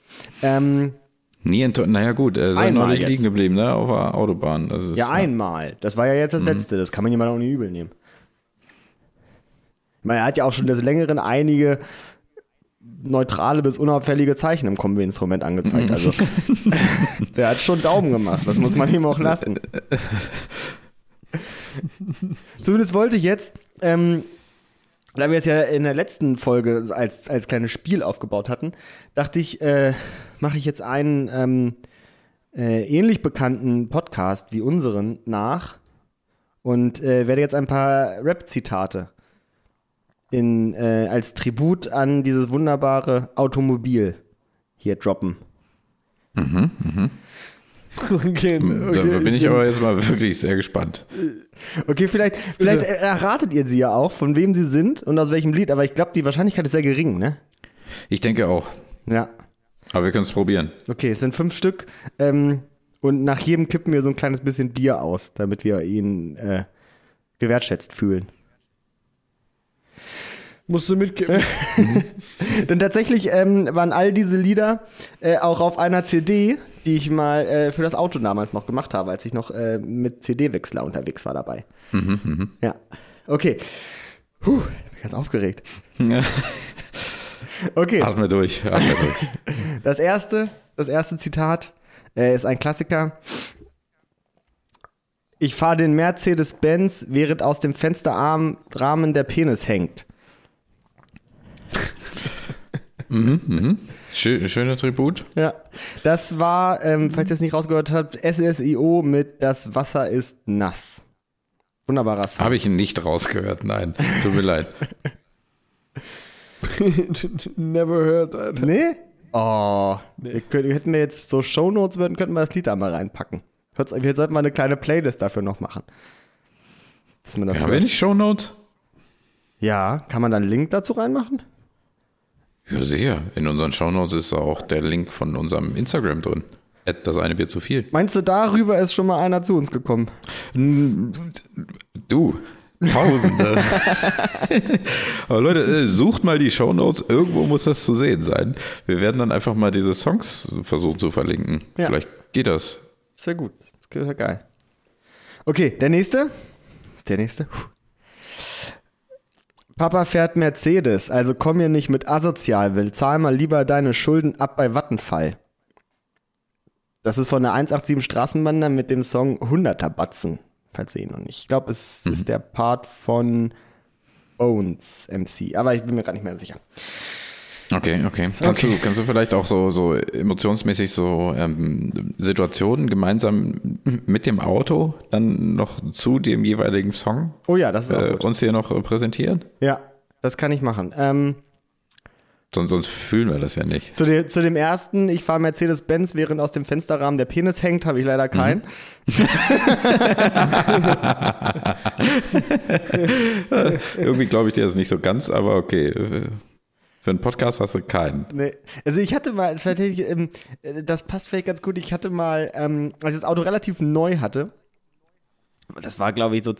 Naja gut, er ist ja Einmal neulich jetzt. liegen geblieben, ne, auf der Autobahn. Das ist, Ja, einmal. Das war ja jetzt das Letzte. Das kann man jemand auch nicht übel nehmen. Ich meine, er hat ja auch schon des Längeren einige neutrale bis unauffällige Zeichen im Kombi-Instrument angezeigt. Also, der hat schon Daumen gemacht. Das muss man ihm auch lassen. Zumindest wollte ich jetzt, da wir es ja in der letzten Folge als kleines Spiel aufgebaut hatten, dachte ich, mache ich jetzt einen ähnlich bekannten Podcast wie unseren nach und werde jetzt ein paar Rap-Zitate als Tribut an dieses wunderbare Automobil hier droppen. Okay, Da bin ich aber jetzt mal wirklich sehr gespannt. Okay, vielleicht erratet ihr sie ja auch, von wem sie sind und aus welchem Lied, aber ich glaube, die Wahrscheinlichkeit ist sehr gering, ne? Ich denke auch. Ja. Aber wir können es probieren. Okay, es sind 5 Stück und nach jedem kippen wir so ein kleines bisschen Bier aus, damit wir ihn gewertschätzt fühlen. Musst du mitgeben. Denn tatsächlich waren all diese Lieder auch auf einer CD, die ich mal für das Auto damals noch gemacht habe, als ich noch mit CD-Wechsler unterwegs war dabei. Ja, okay. Ich bin ganz aufgeregt. Okay, Atme durch. das erste Zitat ist ein Klassiker. Ich fahre den Mercedes-Benz, während aus dem Fensterrahmen der Penis hängt. Schöner Tribut. Ja, das war, falls ihr es nicht rausgehört habt, SSIO mit Das Wasser ist nass. Wunderbarer Song. Habe ich ihn nicht rausgehört, nein. Tut mir leid. Never heard that. Nee? Oh, hätten wir jetzt so Shownotes würden, könnten wir das Lied da mal reinpacken. Wir sollten mal eine kleine Playlist dafür noch machen. Dass man das Haben wir nicht Shownotes? Ja, kann man da einen Link dazu reinmachen? Ja, sicher. In unseren Shownotes ist auch der Link von unserem Instagram drin. Das eine Bier zu viel. Meinst du, darüber ist schon mal einer zu uns gekommen? Du, Tausende. Aber Leute, sucht mal die Shownotes. Irgendwo muss das zu sehen sein. Wir werden dann einfach mal diese Songs versuchen zu verlinken. Ja. Vielleicht geht das. Sehr gut. Das ist ja geil. Okay, der nächste. Papa fährt Mercedes, also komm mir nicht mit asozial, will zahl mal lieber deine Schulden ab bei Vattenfall. Das ist von der 187 Straßenbahn mit dem Song 100er Batzen, falls ihr ihn noch nicht. Ich glaube, es ist der Part von Bones MC, aber ich bin mir gar nicht mehr sicher. Okay. Kannst du vielleicht auch so emotionsmäßig so Situationen gemeinsam mit dem Auto dann noch zu dem jeweiligen Song Oh ja, das ist auch gut. uns hier noch präsentieren? Ja, das kann ich machen. Sonst fühlen wir das ja nicht. Zu dem ersten, ich fahre Mercedes-Benz, während aus dem Fensterrahmen der Penis hängt, habe ich leider keinen. Irgendwie glaube ich dir das nicht so ganz, aber okay. Für einen Podcast hast du keinen. Nee. Also ich hatte mal, das passt vielleicht ganz gut, ich hatte mal, als ich das Auto relativ neu hatte, das war glaube ich so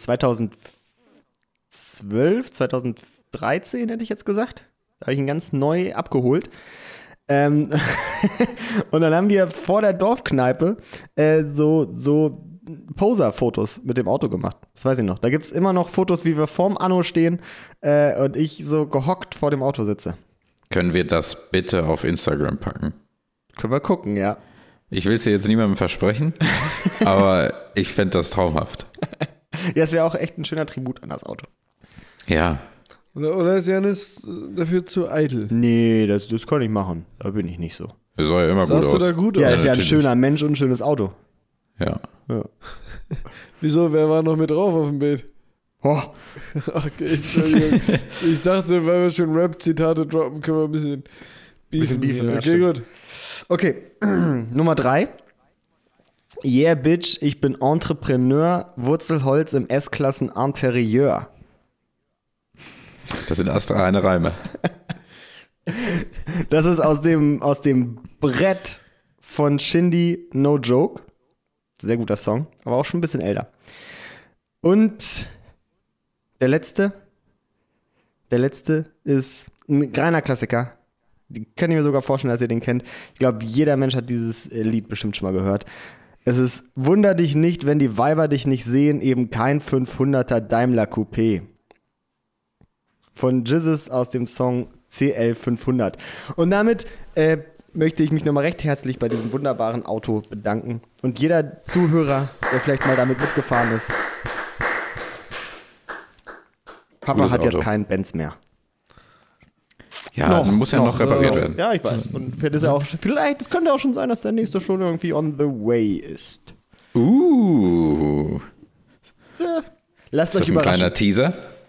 2012, 2013 hätte ich jetzt gesagt. Da habe ich ihn ganz neu abgeholt. Und dann haben wir vor der Dorfkneipe so Poser-Fotos mit dem Auto gemacht. Das weiß ich noch. Da gibt es immer noch Fotos, wie wir vorm Anno stehen und ich so gehockt vor dem Auto sitze. Können wir das bitte auf Instagram packen? Können wir gucken, ja. Ich will es dir jetzt niemandem versprechen, aber ich fände das traumhaft. Ja, es wäre auch echt ein schöner Tribut an das Auto. Ja. Oder ist Janis dafür zu eitel? Nee, das kann ich machen. Da bin ich nicht so. Das soll ja immer Sahst gut du aus. da gut Ja, aus? ist ja ein natürlich. schöner Mensch und ein schönes Auto. Ja. Ja. Wieso, wer war noch mit drauf auf dem Bild? Oh, Okay, Entschuldigung. Ich dachte, weil wir schon Rap-Zitate droppen, können wir ein bisschen Bisschen beefen, ja, Okay, stimmt. gut. okay. Nummer 3. Yeah, Bitch, ich bin Entrepreneur, Wurzelholz im S-Klassen Interieur. Das sind astreine Reime. Das ist aus dem Brett von Shindy, No Joke. Sehr guter Song, aber auch schon ein bisschen älter. Und der letzte ist ein reiner Klassiker. Die kann ich mir sogar vorstellen, dass ihr den kennt. Ich glaube, jeder Mensch hat dieses Lied bestimmt schon mal gehört. Es ist Wunder dich nicht, wenn die Weiber dich nicht sehen, eben kein 500er Daimler Coupé. Von Jizzes aus dem Song CL 500. Und damit möchte ich mich nochmal recht herzlich bei diesem wunderbaren Auto bedanken. Und jeder Zuhörer, der vielleicht mal damit mitgefahren ist. Papa Gutes hat jetzt Auto. keinen Benz mehr. Ja, muss ja noch repariert werden. Ja, ich weiß. Und vielleicht, es könnte auch schon sein, dass der nächste schon irgendwie on the way ist. Lasst Ist euch das ein überraschen. kleiner Teaser?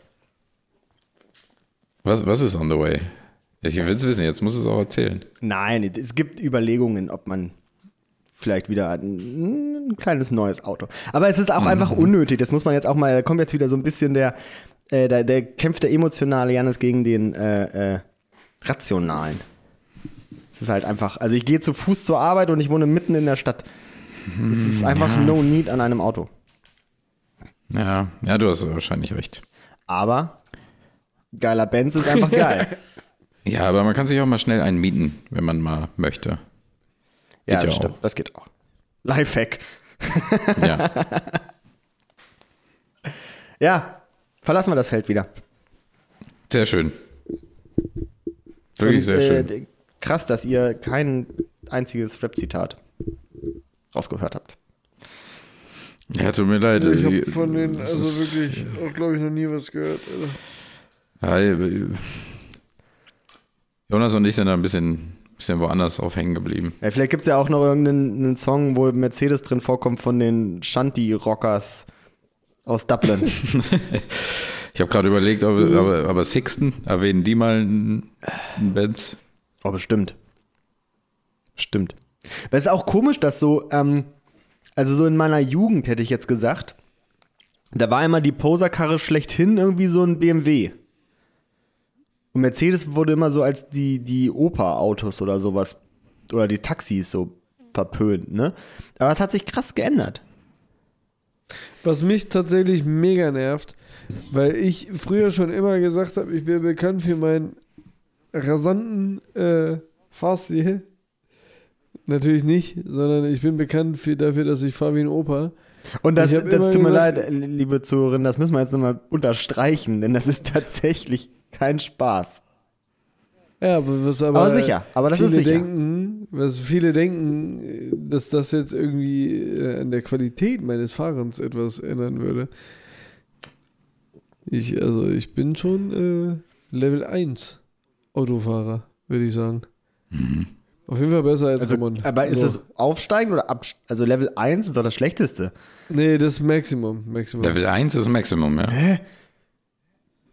Was ist on the way? Ich will es wissen, jetzt muss es auch erzählen. Nein, es gibt Überlegungen, ob man vielleicht wieder ein kleines neues Auto. Aber es ist auch einfach unnötig. Das muss man jetzt auch mal, da kommt jetzt wieder so ein bisschen der kämpft der emotionale Jannis gegen den rationalen. Es ist halt einfach, also ich gehe zu Fuß zur Arbeit und ich wohne mitten in der Stadt. Es ist einfach no need an einem Auto. Ja, du hast wahrscheinlich recht. Aber geiler Benz ist einfach geil. Ja, aber man kann sich auch mal schnell einen mieten, wenn man mal möchte. Ja, Geht das ja stimmt. auch. Das geht auch. Lifehack. Ja. Ja, verlassen wir das Feld wieder. Sehr schön. Wirklich sehr schön. Krass, dass ihr kein einziges Rap-Zitat rausgehört habt. Ja, tut mir leid. Ich habe von denen also wirklich auch, glaube ich, noch nie was gehört. Alter. Ja, Jonas und ich sind da ein bisschen woanders auf hängen geblieben. Ja, vielleicht gibt es ja auch noch irgendeinen Song, wo Mercedes drin vorkommt von Shanty-Rockers aus Dublin. Ich habe gerade überlegt, aber Sixten, erwähnen die mal einen Benz? Oh, bestimmt. Stimmt. Aber es ist auch komisch, dass so, also so in meiner Jugend hätte ich jetzt gesagt, da war immer die Poserkarre schlechthin irgendwie so ein BMW. Und Mercedes wurde immer so als die Opa-Autos oder sowas, oder die Taxis so verpönt, ne? Aber es hat sich krass geändert. Was mich tatsächlich mega nervt, weil ich früher schon immer gesagt habe, ich bin bekannt für meinen rasanten Fahrstil. Natürlich nicht, sondern ich bin bekannt dafür, dass ich fahre wie ein Opa. Und das Ich hab tut immer mir gesagt- leid, liebe Zuhörerinnen, das müssen wir jetzt nochmal unterstreichen, denn das ist tatsächlich kein Spaß. Ja, Aber sicher, aber das ist sicher. Was viele denken, dass das jetzt irgendwie an der Qualität meines Fahrens etwas ändern würde. Ich bin schon Level 1 Autofahrer, würde ich sagen. Auf jeden Fall besser als Roman. Aber ist So. das aufsteigend oder also Level 1 ist doch das Schlechteste. Nee, das ist Maximum. Level 1 ist Maximum, ja.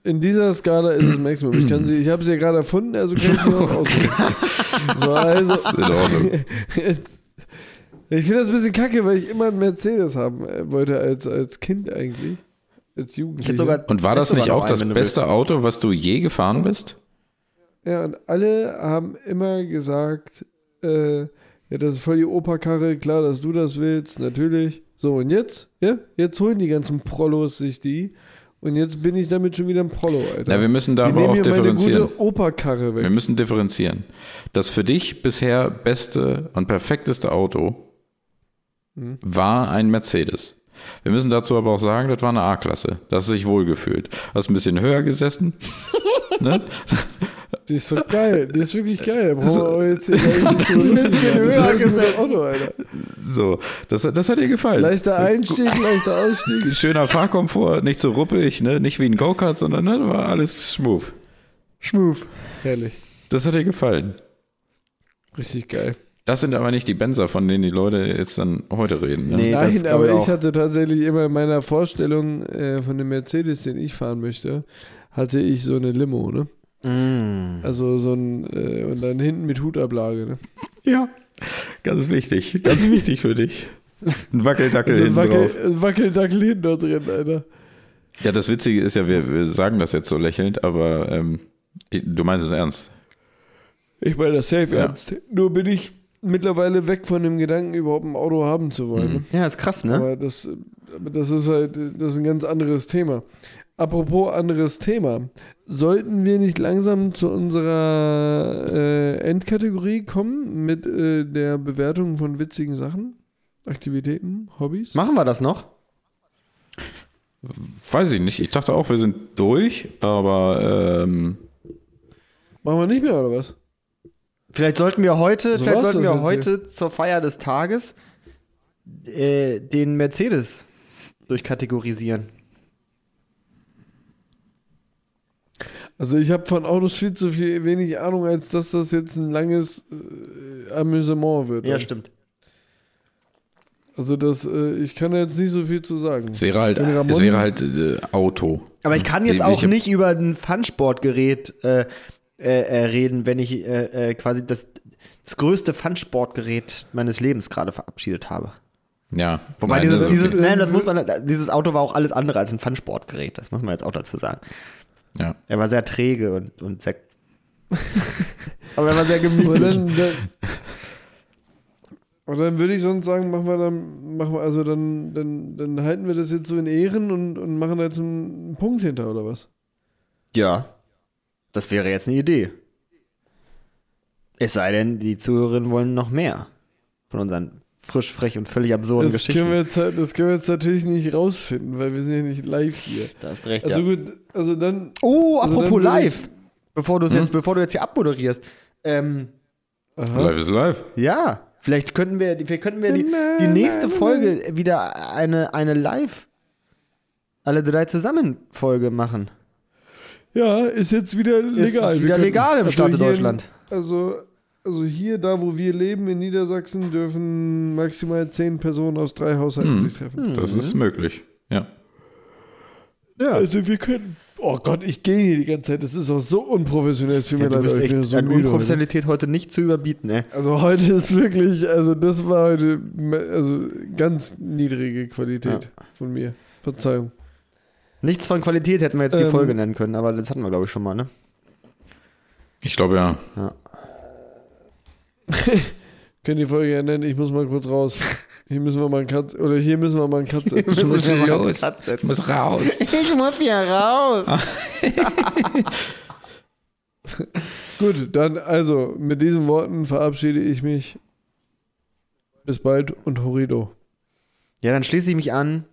In dieser Skala ist es Maximum. Ich habe sie ja gerade erfunden, also kann ich mir auch aussuchen. So, also. Das ist in Ordnung. Ich finde das ein bisschen kacke, weil ich immer einen Mercedes haben wollte als Kind eigentlich. Als Jugendlicher. Und war das nicht auch das beste Auto, was du je gefahren bist? Ja, und alle haben immer gesagt, ja, das ist voll die Opa-Karre, klar, dass du das willst, natürlich. So, und jetzt? Ja, jetzt holen die ganzen Prollos sich die. Und jetzt bin ich damit schon wieder ein Prollo, Alter. Ja, wir müssen da die aber auch nehmen mir differenzieren. meine gute Opa-Karre weg. Wir müssen differenzieren. Das für dich bisher beste und perfekteste Auto war ein Mercedes. Wir müssen dazu aber auch sagen, das war eine A-Klasse. Das hast dich wohlgefühlt. Hast ein bisschen höher gesessen. Ne? Die ist so geil. Die ist wirklich geil. Brauchen wir auch jetzt hier ein bisschen höher gesessen. Auto, Alter. So, das hat dir gefallen. Leichter Einstieg, leichter Ausstieg. Schöner Fahrkomfort, nicht so ruppig, ne? Nicht wie ein Go-Kart, sondern ne? War alles smooth. Schmuf. Herrlich. Das hat dir gefallen. Richtig geil. Das sind aber nicht die Benzer, von denen die Leute jetzt dann heute reden. Ne? Nee. Nein, das aber ich auch. ich hatte tatsächlich immer in meiner Vorstellung von dem Mercedes, den ich fahren möchte, hatte ich so eine Limo, ne? Also so ein, und dann hinten mit Hutablage, ne? Ja, ganz wichtig für dich. Ein Wackeldackel hinten drauf. Ein Wackeldackel hinten da drin, Alter. Ja, das Witzige ist ja, wir sagen das jetzt so lächelnd, aber du meinst es ernst. Ich meine das safe Ja. ernst. Nur bin ich mittlerweile weg von dem Gedanken, überhaupt ein Auto haben zu wollen. Ne? Ja, ist krass, ne? Aber das ist halt, das ist ein ganz anderes Thema. Apropos anderes Thema. Sollten wir nicht langsam zu unserer Endkategorie kommen mit der Bewertung von witzigen Sachen, Aktivitäten, Hobbys? Machen wir das noch? Weiß ich nicht. Ich dachte auch, wir sind durch, aber Machen wir nicht mehr, oder was? Vielleicht sollten wir heute, So war's das jetzt heute zur Feier des Tages den Mercedes durchkategorisieren. Also ich habe von Autos viel zu wenig Ahnung, als dass das jetzt ein langes Amüsement wird. Ja, stimmt. Also das, ich kann da jetzt nicht so viel zu sagen. es wäre halt Auto. Aber ich kann jetzt Ich auch hab- nicht über ein Fun-Sportgerät reden, wenn ich quasi das größte Fun-Sportgerät meines Lebens gerade verabschiedet habe. Ja. Wobei Nein, dieses Auto war auch alles andere als ein Fun-Sportgerät, das muss man jetzt auch dazu sagen. Ja. Er war sehr träge und sehr. Aber er war sehr gemütlich. Und dann würde ich sonst sagen, dann halten wir das jetzt so in Ehren und machen da jetzt einen Punkt hinter, oder was? Ja, das wäre jetzt eine Idee. Es sei denn, die Zuhörerinnen wollen noch mehr von unseren frisch, frech und völlig absurden Das Geschichten. können wir jetzt natürlich nicht rausfinden, weil wir sind ja nicht live hier. Da hast recht, Also ja. gut, also dann. Oh, also apropos dann würde live. Bevor du jetzt hier abmoderierst. Aha. Live is live. Ja, vielleicht könnten wir die nächste Folge wieder eine Live alle drei zusammen Folge machen. Ja, ist jetzt wieder legal. Ist wieder legal im Staate Deutschland. Also hier, da wo wir leben, in Niedersachsen, dürfen maximal 10 Personen aus 3 Haushalten sich treffen. Das ist möglich. Ja. Ja. Also wir können. Oh Gott, ich gehe hier die ganze Zeit. Das ist auch so unprofessionell. Es tut mir Ja, du leid, bist aber ich echt bin so an müde heute. Unprofessionalität heute nicht zu überbieten, ne? Also heute ist wirklich, also das war heute ganz niedrige Qualität von mir. Verzeihung. Nichts von Qualität hätten wir jetzt die Folge nennen können, aber das hatten wir, glaube ich, schon mal, ne? Ich glaube ja. Könnt die Folge ja nennen, ich muss mal kurz raus. Hier müssen wir mal einen Cut, oder hier müssen wir mal einen Cut setzen. Müssen wir mal einen raus. Cut setzen. Muss raus. Ich muss hier raus. Gut, dann also mit diesen Worten verabschiede ich mich. Bis bald und Horrido. Ja, dann schließe ich mich an.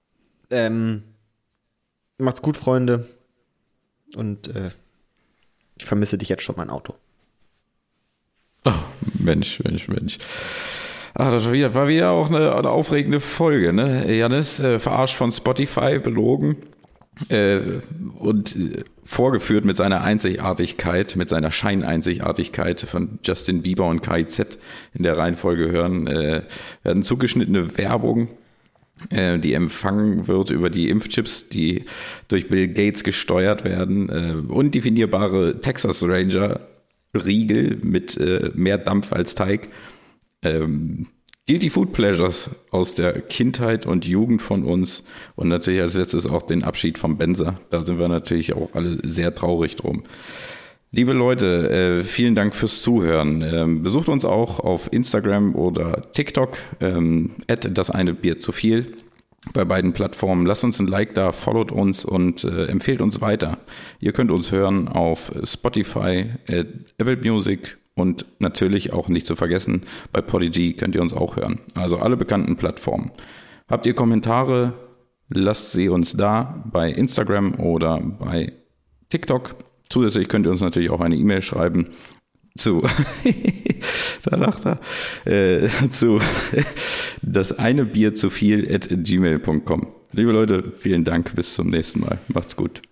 Macht's gut, Freunde. Und ich vermisse dich jetzt schon, mein Auto. Oh, Mensch. Ah, das war wieder auch eine aufregende Folge, ne? Jannis, verarscht von Spotify, belogen und vorgeführt mit seiner Einzigartigkeit, mit seiner Scheineinzigartigkeit von Justin Bieber und KIZ in der Reihenfolge hören. Wir hatten zugeschnittene Werbung die empfangen wird über die Impfchips, die durch Bill Gates gesteuert werden. Undefinierbare Texas Ranger Riegel mit mehr Dampf als Teig. Guilty Food Pleasures aus der Kindheit und Jugend von uns. Und natürlich als letztes auch den Abschied vom Benzer. Da sind wir natürlich auch alle sehr traurig drum. Liebe Leute, vielen Dank fürs Zuhören. Besucht uns auch auf Instagram oder TikTok, @daseineBierzuviel bei beiden Plattformen. Lasst uns ein Like da, followt uns und empfehlt uns weiter. Ihr könnt uns hören auf Spotify, Apple Music und natürlich auch nicht zu vergessen, bei Podigy könnt ihr uns auch hören. Also alle bekannten Plattformen. Habt ihr Kommentare? Lasst sie uns da bei Instagram oder bei TikTok. Zusätzlich könnt ihr uns natürlich auch eine E-Mail schreiben zu, da lacht er, zu daseinebierzuviel@gmail.com. Liebe Leute, vielen Dank, bis zum nächsten Mal. Macht's gut.